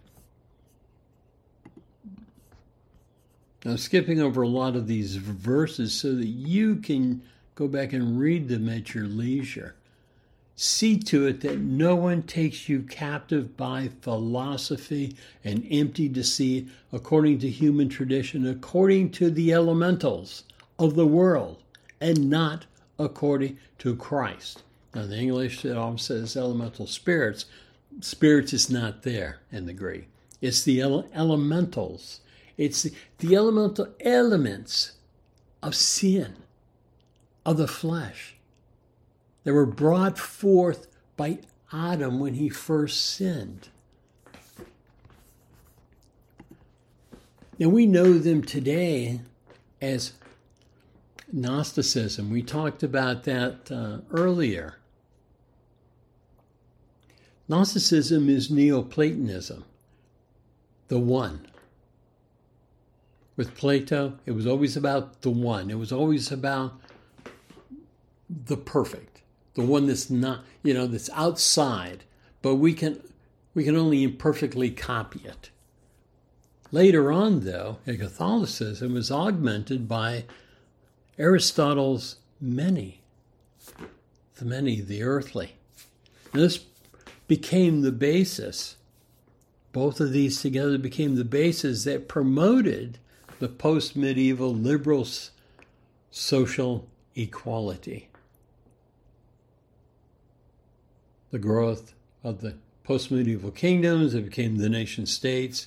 Now, skipping over a lot of these verses so that you can go back and read them at your leisure. See to it that no one takes you captive by philosophy and empty deceit, according to human tradition, according to the elementals of the world, and not according to Christ. Now, in the English, it often says elemental spirits. Spirits is not there in the Greek. It's the elementals. It's the elemental elements of sin, of the flesh. They were brought forth by Adam when he first sinned. Now we know them today as Gnosticism. We talked about that earlier. Gnosticism is Neoplatonism, the one. With Plato, it was always about the one. It was always about the perfect, the one that's not, that's outside, but we can only imperfectly copy it. Later on, though, in Catholicism was augmented by Aristotle's many, the earthly. And this became the basis. Both of these together became the basis that promoted the post-medieval liberal social equality. The growth of the post-medieval kingdoms, it became the nation states.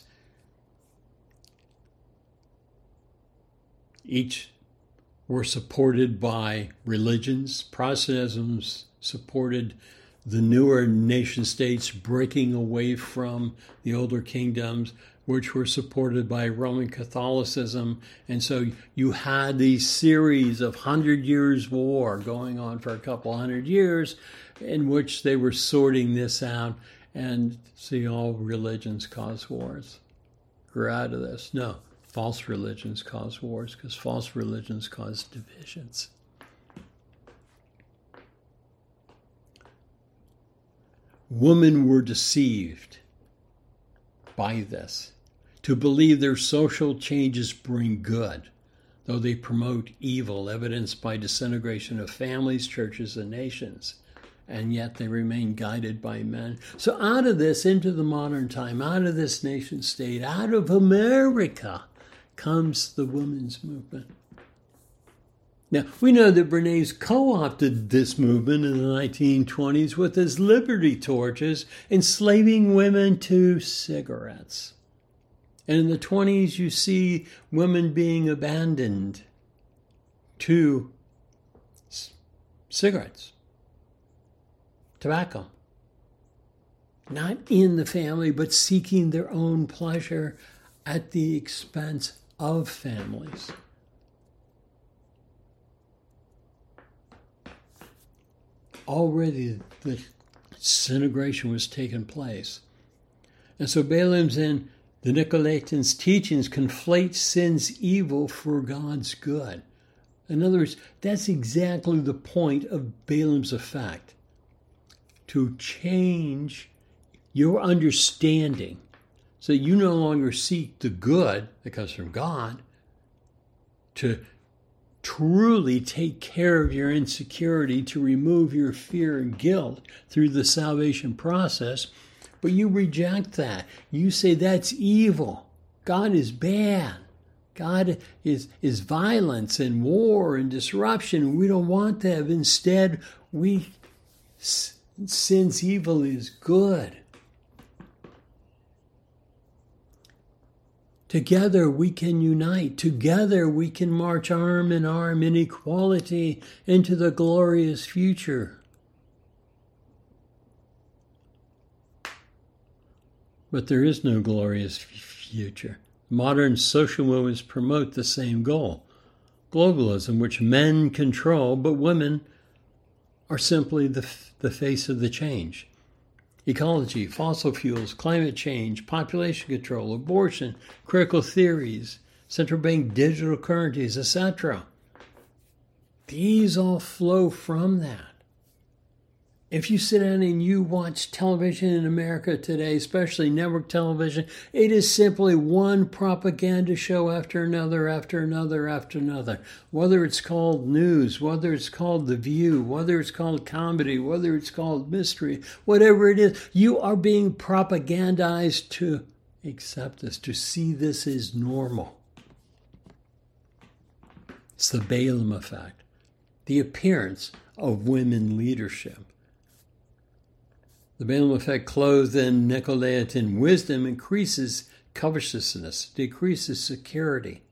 Each were supported by religions. Protestantism supported the newer nation states breaking away from the older kingdoms, which were supported by Roman Catholicism. And so you had these series of 100 Years' War going on for a couple 100 years in which they were sorting this out and see all religions cause wars. Grew out of this. No, false religions cause wars because false religions cause divisions. Women were deceived by this, to believe their social changes bring good, though they promote evil, evidenced by disintegration of families, churches, and nations, and yet they remain guided by men. So out of this, into the modern time, out of this nation state, out of America, comes the women's movement. Now, we know that Bernays co-opted this movement in the 1920s with his liberty torches, enslaving women to cigarettes. And in the 20s, you see women being abandoned to cigarettes, tobacco. Not in the family, but seeking their own pleasure at the expense of families. Already the disintegration was taking place. And so Balaam's and the Nicolaitans' teachings conflate sin's evil for God's good. In other words, that's exactly the point of Balaam's effect. To change your understanding so you no longer seek the good that comes from God, to truly take care of your insecurity, to remove your fear and guilt through the salvation process, but you reject that. You say that's evil. God is bad. God is violence and war and disruption. We don't want that. Instead, sin's evil is good. Together we can unite. Together we can march arm in arm in equality into the glorious future. But there is no glorious future. Modern social movements promote the same goal. Globalism, which men control, but women are simply the face of the change. Ecology, fossil fuels, climate change, population control, abortion, critical theories, central bank digital currencies, etc. These all flow from that. If you sit down and you watch television in America today, especially network television, it is simply one propaganda show after another, after another, after another. Whether it's called news, whether it's called The View, whether it's called comedy, whether it's called mystery, whatever it is, you are being propagandized to accept this, to see this as normal. It's the Balaam effect, the appearance of women leadership. The Balaam effect, clothed in Nicolaitan wisdom, increases covetousness, decreases security.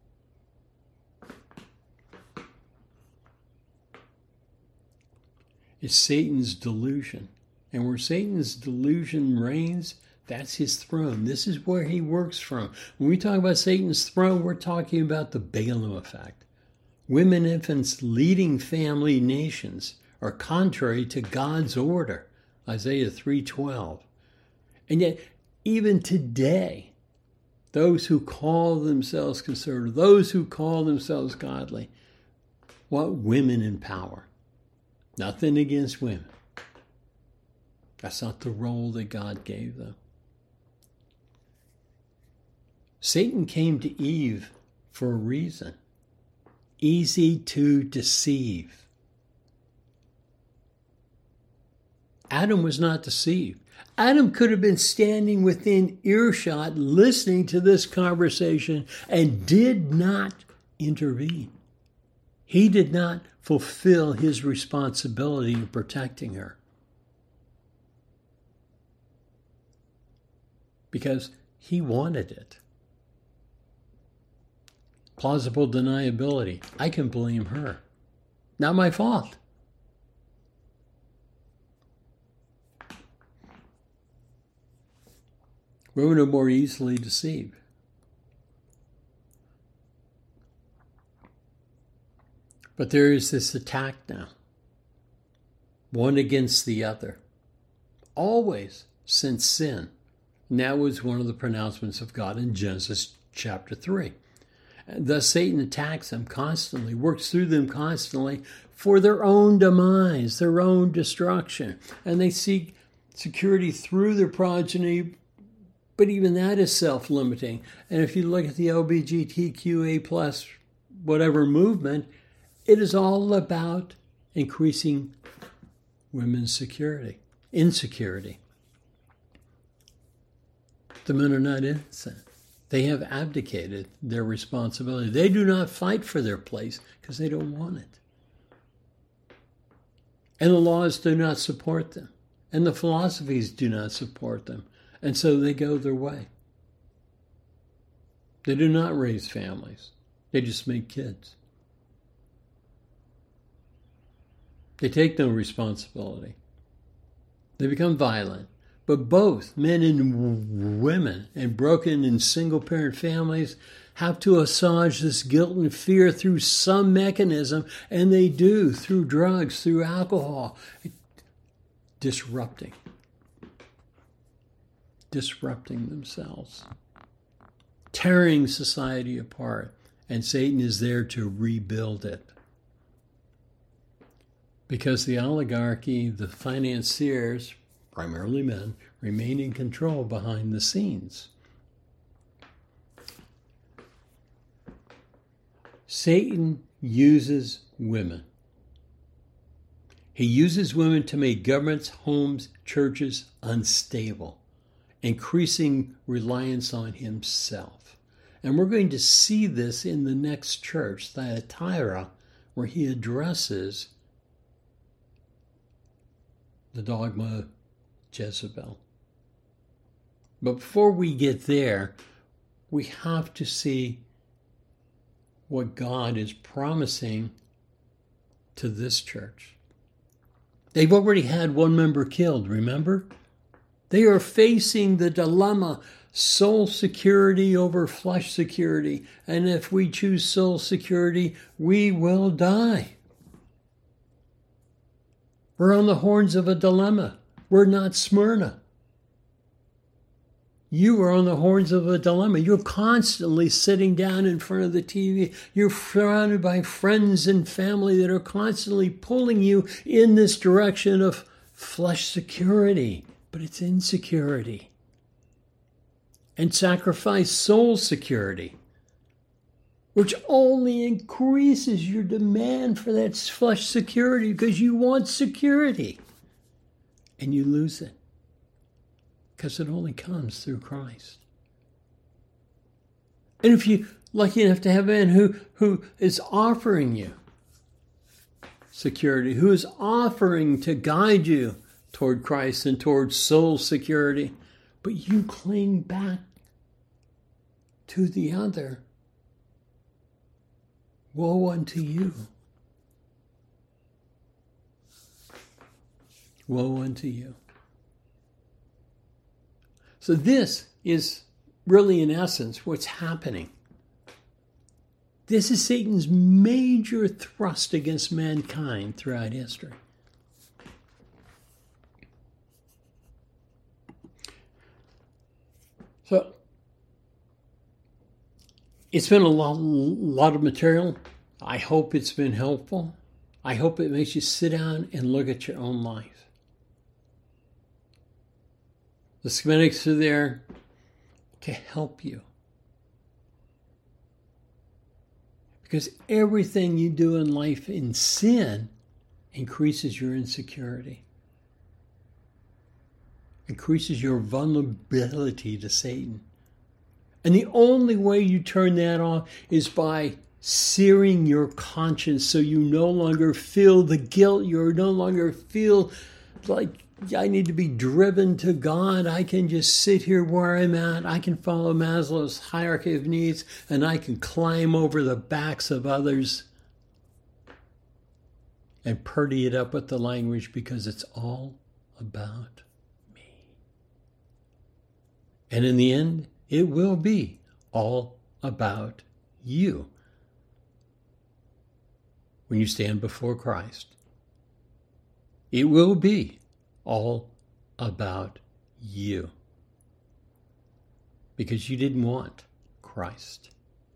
It's Satan's delusion. And where Satan's delusion reigns, that's his throne. This is where he works from. When we talk about Satan's throne, we're talking about the Balaam effect. Women, infants, leading family nations are contrary to God's order. Isaiah 3:12. And yet, even today, those who call themselves conservative, those who call themselves godly, want women in power. Nothing against women. That's not the role that God gave them. Satan came to Eve for a reason. Easy to deceive. Adam was not deceived. Adam could have been standing within earshot listening to this conversation and did not intervene. He did not fulfill his responsibility in protecting her. Because he wanted it. Plausible deniability. I can blame her. Not my fault. Women are more easily deceived. But there is this attack now, one against the other, always since sin. And that was one of the pronouncements of God in Genesis chapter 3. And thus Satan attacks them constantly, works through them constantly for their own demise, their own destruction. And they seek security through their progeny, but even that is self-limiting. And if you look at the LGBTQA+ whatever movement, it is all about increasing women's insecurity. The men are not innocent. They have abdicated their responsibility. They do not fight for their place because they don't want it. And the laws do not support them. And the philosophies do not support them. And so they go their way. They do not raise families. They just make kids. They take no responsibility. They become violent. But both men and women and broken and single-parent families have to assuage this guilt and fear through some mechanism, and they do, through drugs, through alcohol, disrupting themselves, tearing society apart, and Satan is there to rebuild it. Because the oligarchy, the financiers, primarily men, remain in control behind the scenes. Satan uses women. He uses women to make governments, homes, churches unstable. increasing reliance on himself. And we're going to see this in the next church, Thyatira, where he addresses the dogma of Jezebel. But before we get there, we have to see what God is promising to this church. They've already had one member killed, remember? They are facing the dilemma, soul security over flesh security. And if we choose soul security, we will die. We're on the horns of a dilemma. We're not Smyrna. You are on the horns of a dilemma. You're constantly sitting down in front of the TV. You're surrounded by friends and family that are constantly pulling you in this direction of flesh security, but it's insecurity. And sacrifice soul security, which only increases your demand for that flesh security because you want security. And you lose it. Because it only comes through Christ. And if you're lucky enough to have a man who is offering you security, who is offering to guide you toward Christ and toward soul security, but you cling back to the other, woe unto you. Woe unto you. So this is really, in essence, what's happening. This is Satan's major thrust against mankind throughout history. So it's been a lot of material. I hope it's been helpful. I hope it makes you sit down and look at your own life. The schematics are there to help you. Because everything you do in life in sin increases your insecurity, increases your vulnerability to Satan. And the only way you turn that off is by searing your conscience so you no longer feel the guilt, you no longer feel like I need to be driven to God. I can just sit here where I'm at. I can follow Maslow's hierarchy of needs, and I can climb over the backs of others and purdy it up with the language because it's all about me. And in the end, it will be all about you when you stand before Christ. It will be all about you. Because you didn't want Christ.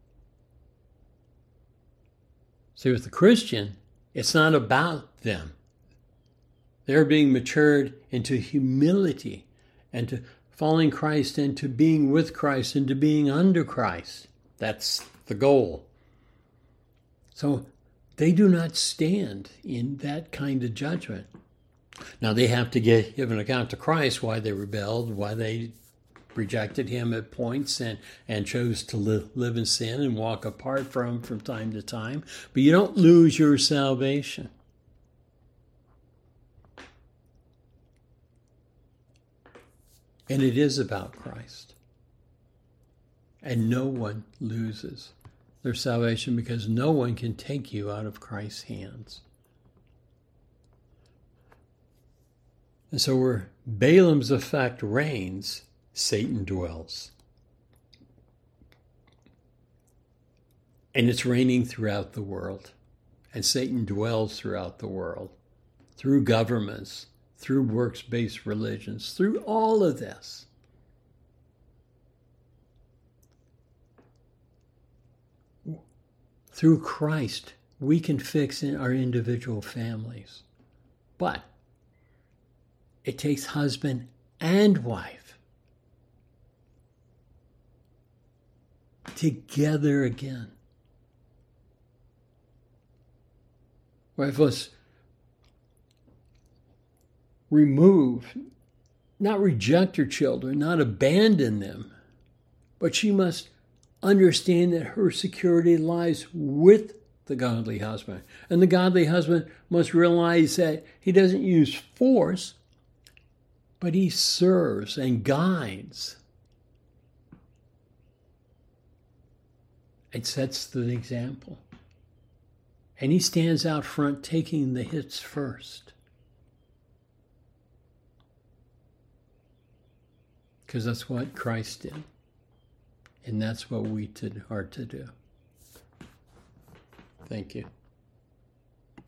See, with the Christian, it's not about them. They're being matured into humility and to following Christ and to being with Christ and to being under Christ. That's the goal. So they do not stand in that kind of judgment. Now, they have to give an account to Christ why they rebelled, why they rejected him at points and chose to live in sin and walk apart from time to time. But you don't lose your salvation. And it is about Christ. And no one loses their salvation because no one can take you out of Christ's hands. And so where Balaam's effect reigns, Satan dwells. And it's reigning throughout the world. And Satan dwells throughout the world, through governments, through works-based religions, through all of this. Through Christ, we can fix our individual families. But it takes husband and wife together again. Wife, let's remove not reject her children, not abandon them, but she must understand that her security lies with the godly husband. And the godly husband must realize that he doesn't use force, but he serves and guides. It sets the example. And he stands out front taking the hits first. Because that's what Christ did. And that's what we are to do. Thank you.